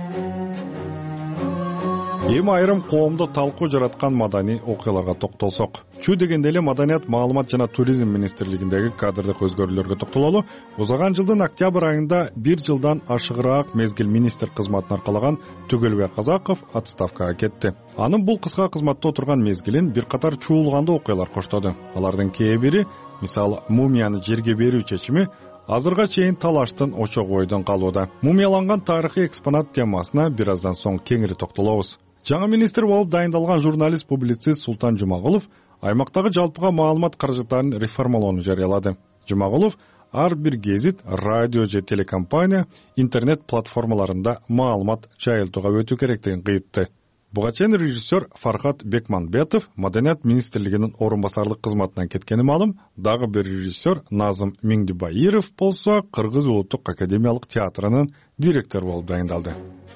Эми айрым коомдо талкуу жараткан маданий окуяларга токтолсок. Чү дегенде эле маданият, маалымат жана туризм министрлигиндеги кадрдык өзгөрүүлөргө токтололу. Узаган жылдын октябрь айында бир жылдан ашыгыраак мезгил министр кызматын аркалаган Түгөлбек Казаков отставкага кетти. Анын бул кыска кызматта отурган мезгилин бир катар чуулгандуу окуялар коштоду. Алардын кээ бири, мисалы, мумияны жерге берүү чечими азырга чейин талаштын очогу бойдон калууда. Мумияланган тарыхый экспонат темасына бир аздан соң кеңири токтолобуз. Жаңа министр болуп дайындалган журналист-публицист Султан Жумагулов аймактагы жалпыга маалымат каражаттарын реформалоону жарыялады. Жумагулов ар бир гезит, радио же телекомпания, интернет платформаларында маалымат жайылтууга өтүү керектигин кыйтты. Буга чейин режиссер Фархат Бекманбетов маданият министрлигинин орун басарлык кызматынан кеткени маалым, дагы бир режиссер Назым Миңдибайыров болсо Кыргыз улуттук академиялык театрынын директору болуп дайындалды.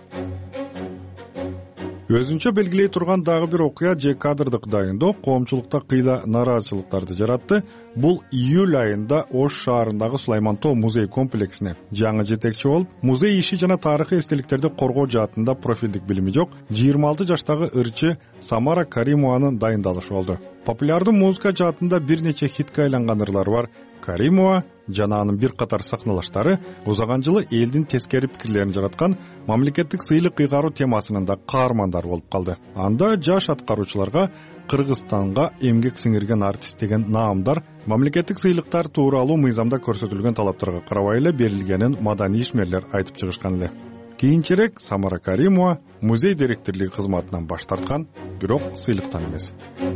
Өзүнчө белгилей турган дагы бир окуя же кадрдык дайындоо коомчулукта кыйла нааразычылыктарды жаратты. Бул июль айында Ош шаарындагы Сулайман Тоо музей комплексине жаңы жетекчи болуп, музей иши жана тарыхый эстеликтерди коргоо жаатында профилдик билими жок жыйырма алты жаштагы ырчы Самара Каримованын дайындалышы болду. Популярдуу музыка жаатында бир нече хитке айланган ырлар бар. Каримова жана анын бир катар сахналаштары узаган жылы элдин тескери пикирлерин жараткан мамлекеттик сыйлык ыйгаруу темасынын да каармандары болуп калды. Анда жаш аткаруучуларга Кыргызстанга эмгек сиңирген артист деген наамдар мамлекеттик сыйлыктар тууралуу мыйзамда көрсөтүлгөн талаптарга карабай эле берилгенин маданий ишмерлер айтып чыгышкан эле. Кийинчерээк Самара Каримова музей директорлугу кызматынан баш тарткан, бирок сыйлыктан эмес.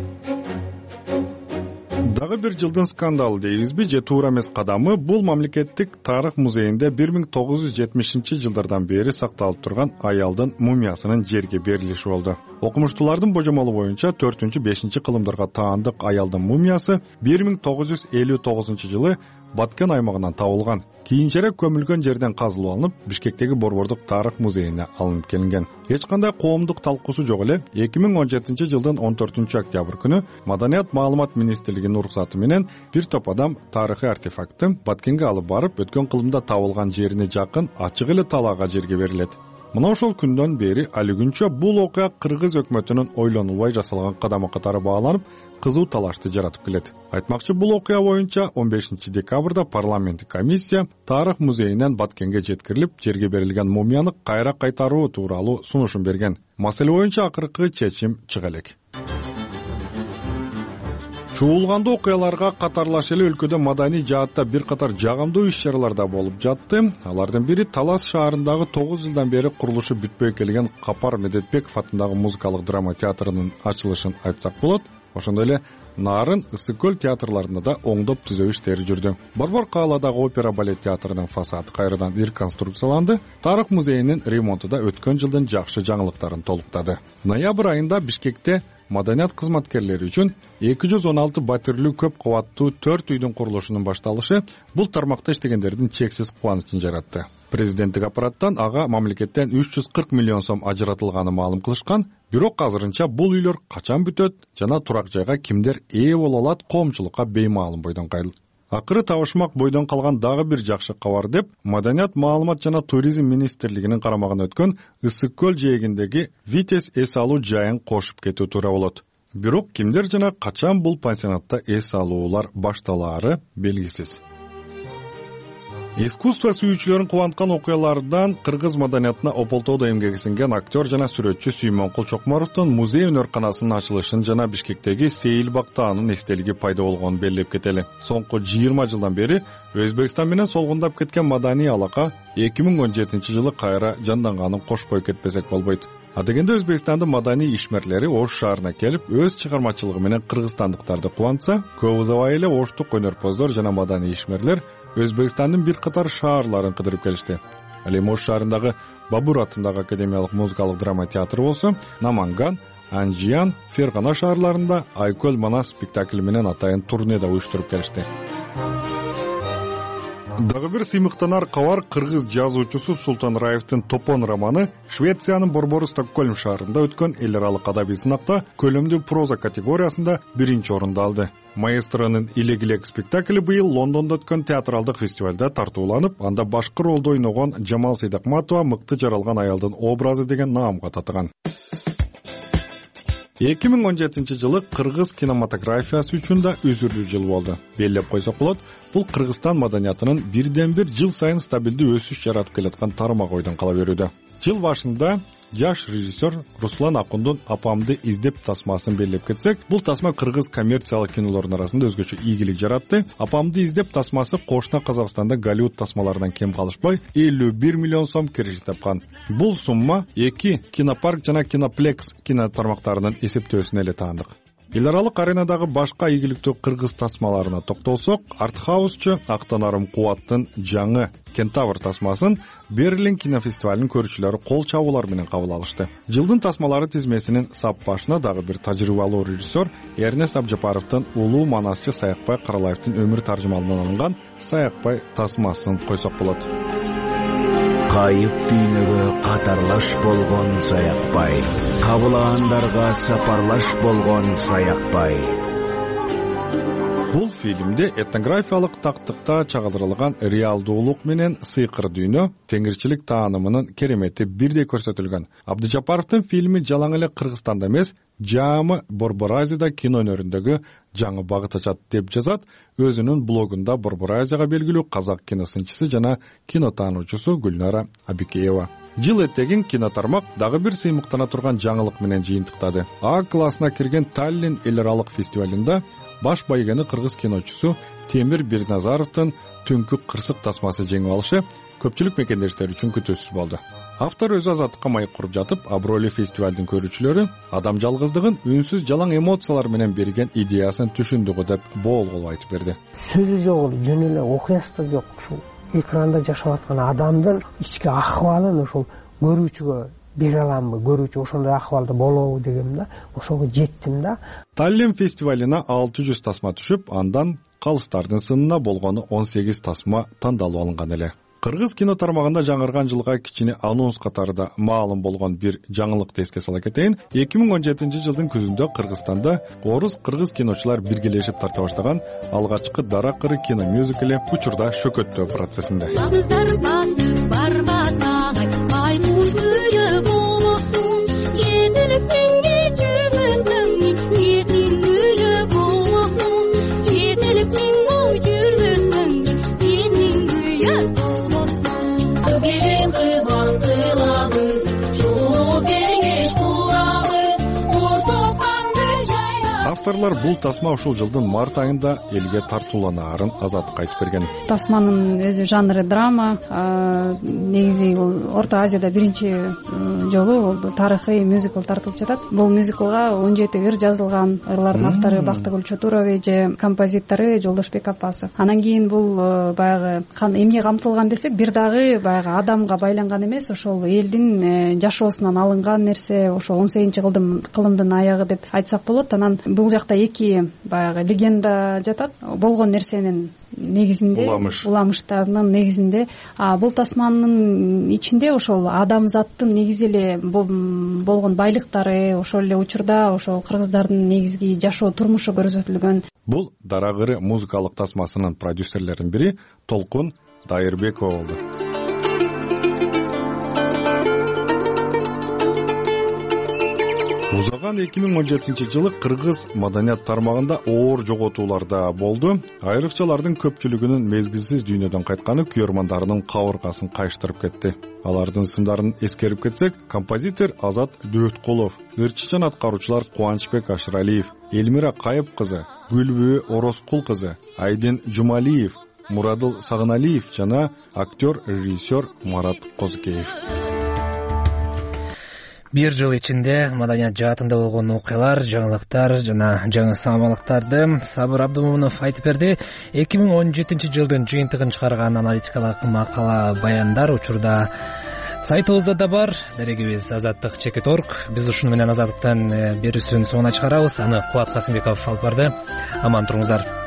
Дагы бир жылдын скандалы дейбизби же туура эмес кадамы бул мамлекеттик тарых музейинде бир миң тогуз жүз жетимишинчи жылдардан бери сакталып турган аялдын мумиясынын жерге берилиши болду. Окумуштуулардын божомолу боюнча төртүнчү бешинчи кылымдарга таандык аялдын мумиясы бир миң тогуз жүз элүү тогузунчу жылы Баткен аймагынан табылган. Кийинчерээк көмүлгөн жерден казылып алынып, Бишкектеги Борбордук тарых музейине алынып келинген. Эч кандай коомдук талкуусу жок эле эки миң он жетинчи жылдын он төртүнчү октябрь күнү Маданият, маалымат министрлигинин уруксаты менен бир топ адам тарыхый артефактты Баткенге алып барып, өткөн кылымда табылган жерине жакын ачык эле талаага жерге берилет. Мына ошол күндөн бери али күнчө бул окуя Кыргыз өкмөтүнүн ойлонулбай жасалган кадамы катары бааланып, кызуу талашты жаратып келет. Айтмакчы, бул окуя боюнча он бешинчи декабрда парламенттик комиссия Тарых музейинен Баткенге жеткирилип, жерге берилген мумияны кайра кайтаруу тууралуу сунушун берген. Маселе боюнча акыркы чечим чыга элек. Чуулгандуу окуяларга катарлаш эле өлкөдө маданий жаатта бир катар жагымдуу иш-чаралар да болуп жатты. Алардын бири Талас шаарындагы тогуз жылдан бери курулушу бүтпөй келген Капар Медетбеков атындагы музыкалык драма театрынын ачылышын айтсак болот. Ошондой эле Нарын, Ысык көл театрларында да оңдоп түзөө иштери жүрдү. Борбор кааладагы опера балет театрынын фасады кайрадан реконструкцияланды. Тарых музейинин ремонту да өткөн жылдын жакшы жаңылыктарын толуктады. Ноябрь айында Бишкекте маданият кызматкерлери үчүн эки жүз он алты батирлүү көп кабаттуу төрт үйдүн курулушунун башталышы бул тармакта иштегендердин чексиз кубанычын жаратты. Президенттик аппараттан ага мамлекеттен үч жүз кырк миллион сом ажыратылганы маалым кылышкан. Бирок азырынча бул үйлөр качан бүтөт жана турак жайга кимдер ээ боло алат, коомчулукка беймаалым бойдон кайрылды. Акыры табышмак бойдон калган дагы бир жакшы кабар деп, Маданият, маалымат жана туризм министрлигинин карамагына өткөн Ысык көл жээгиндеги Витязь эс алуу жайын кошуп кетүү туура болот. Бирок кимдер жана качан бул пансионатта эс алуулар башталаары белгисиз. Искусство сүйүүчүлөрүн кубанткан окуялардан кыргыз маданиятына ополтоодо эмгеги сиңген актер жана сүрөтчү Сүймөнкул Чокморовдун музей өнөр-канасынын ачылышын жана Бишкектеги Сейил Бактаанын эстелиги пайда болгонун белгилеп кетели. Соңку жыйырма жылдан бери Өзбекстан менен солгундап кеткен маданий алака эки миң он жетинчи жылы кайра жанданганын кошпой кетпесек болбойт. Адегенде Өзбекстандын маданий ишмерлери Ош шаарына келип, өз чыгармачылыгы менен кыргызстандыктарды кубантса, көп узабай эле оштук өнөрпоздор жана маданий ишмерлер Өзбекстандын бир катар шаарларын кыдырып келишти. Ал эми Ош шаарындагы Бабур атындагы академиялык музыкалык драма театры болсо, Наманган, Анжиян, Фергана шаарларында Айкөл Манас спектакли менен атайын турне да уюштуруп келишти. Дагы бир сыймыктанар кабар кыргыз жазуучусу Султан Раевдин Топон романы Швециянын борбору Стокгольм шаарында өткөн эл аралык адабий сынакта көлөмдүү проза категориясында биринчи орунду алды. Маэстронун Илек-илек спектакли быйыл Лондондо өткөн театралдык фестивалда тартууланып, анда башкы ролдо ойногон Жамал Сейдакматова мыкты жаралган аялдын образы деген наамга татыган. эки миң он жетинчи жылы кыргыз кинематографиясы үчүн да үзүрлүү жыл болду. Белгилеп койсок болот, бул Кыргызстан маданиятынын бирден бир жыл сайын стабилдүү өсүш жаратып келаткан тармак ойдон кала берүүдө. Жыл башында жаш режиссер Руслан Акундун Апамды издеп тасмасын белгилеп кетсек, бул тасма кыргыз коммерциялык кинолордун арасында өзгөчө ийгилик жаратты. Апамды издеп тасмасы кошуна Казакстанда Голливуд тасмаларынан кем калышпай элүү бир миллион сом кириш тапкан. Бул сумма эки Кинопарк жана Киноплекс кино тармактарынын эсептөөсүнө эле таандык. Эл аралык аренадагы башка ийгиликтүү кыргыз тасмаларына токтолсок, Артхаусчу Актанарым Кубаттын жаңы Кентавр тасмасын Берлин кинофестивалынын көрүүчүлөрү кол чабуулар менен кабыл алышты. Жылдын тасмалары тизмесинин сап башына дагы бир тажрыйбалуу режиссер Эрнест Абжапаровдун улуу манасчы Саякбай Каралаевдин өмүр таржымалынан алынган Саякбай тасмасын койсок болот. Кайып дүйнөгө катарлаш болгон Саякбай, кабылагандарга сапарлаш болгон Саякбай. Бул фильмде этнографиялык тактыкта чагылдырылган реалдуулук менен сыйкыр дүйнө, теңирчилик таанымынын керемети бирдей көрсөтүлгөн. Абдыжапаровдун фильми жалаң эле Кыргызстанда эмес, жаамы Борбор Азияда кино өнөрүндөгү жаңы багыт ачат деп жазат өзүнүн блогунда Борбор Азияга белгилүү казак киносынчысы жана кино таануучусу Гүлнара Абикеева. Жыл этегин кинотармак дагы бир сыймыктана турган жаңылык менен жыйынтыктады. А классына кирген Таллин эл аралык фестивалында баш байгени кыргыз киночусу Темир Бирназаровдун Түнкү кырсык тасмасы жеңип алышы көпчүлүк мекендештер үчүн күтүүсүз болду. Автор өзү азаттыкка майык куруп жатып, абройлуу фестивалдын көрүүчүлөрү адам жалгыздыгын үнсүз жалаң эмоциялар менен берген идеясын түшүндүгү деп боолголуп айтып берди. Сөзү жок, жөн эле окуясы да жок. Ушул экранда жашап аткан адамдын ички акыбалын ошол көрүүчүгө бере аламбы, көрүүчү ошондой акыбалда болобу дегем да, ошого жеттим да. Таллин фестивалына алты жүз тасма түшүп, андан калыстардын сынына болгону он сегиз тасма тандалып алынган эле. Кыргыз кино тармагында жаңырган жылга кичине анонс катарында маалым болгон бир жаңылыкты эске сала кетейин. эки миң он жетинчи жылдын күзүндө Кыргызстанда орус-кыргыз киночулар биргелешип тарта баштаган алгачкы Дара кыры кино мюзикли учурда шөкөттөө процессинде. досторлор, бул тасма ушул жылдын март айында элге тартууланаарын Азаттыкка айтып берген. Тасманын өзү жанры драма, негизи бул Орто Азияда биринчи жолу болду. Тарыхый мюзикл тартылып жатат. Бул мюзиклга он жети ыр жазылган. Ырлардын автору Бактыгүл Чотурович же композитору Жолдошбек Аппасов. Анан кийин бул баягы эмне камтылган десек, бир дагы баягы адамга байланган эмес, ошол элдин жашоосунан алынган нерсе, ошол он сегизинчи кылымдын аягы деп айтсак болот. Анан бул жакта эки баягы легенда жатат. Болгон нерсенин негизинде, уламыштардын негизинде, бул тасманын ичинде ошол адамзаттын негизи эле болгон байлыктары, ошол эле учурда ошол кыргыздардын негизги жашоо турмушу көрсөтүлгөн. Бул дараагыры музыкалык тасмасынын продюсерлеринин бири Толкун Дайырбекова болду. Узаган эки миң он жетинчи жылы кыргыз маданият тармагында оор жоготуулар да болду. Айрыкчалардын көпчүлүгүнүн мезгилсиз дүйнөдөн кайтканы күйөрмандарынын кабыргасын кайыштырып кетти. Алардын исымдарын эскерип кетсек, композитор Азат Дөөткулов, ырчычан аткаруучулар Кубанычбек Ашыралиев, Элмира Кайып кызы, Гүлбү Ороскул кызы, Айдин Жумалиев, Мурадыл Сагыналиев жана актер, режиссер Марат Козукеев. Бир жыл ичинде маданият жаатында болгон окуялар, жаңылыктар жана жаңы самалыктарды Сабыр Абдумунов айтып берди. эки миң он жетинчи жылдын жыйынтыгын чыгарган аналитикалык макала баяндар учурда сайтыбызда да бар. Дарегибиз Азаттык чекит точка орг. Биз ушуну менен Азаттыктан берүүсүн соңуна чыгарабыз. Аны Кубат Касымбеков алып барды. Аман туруңуздар.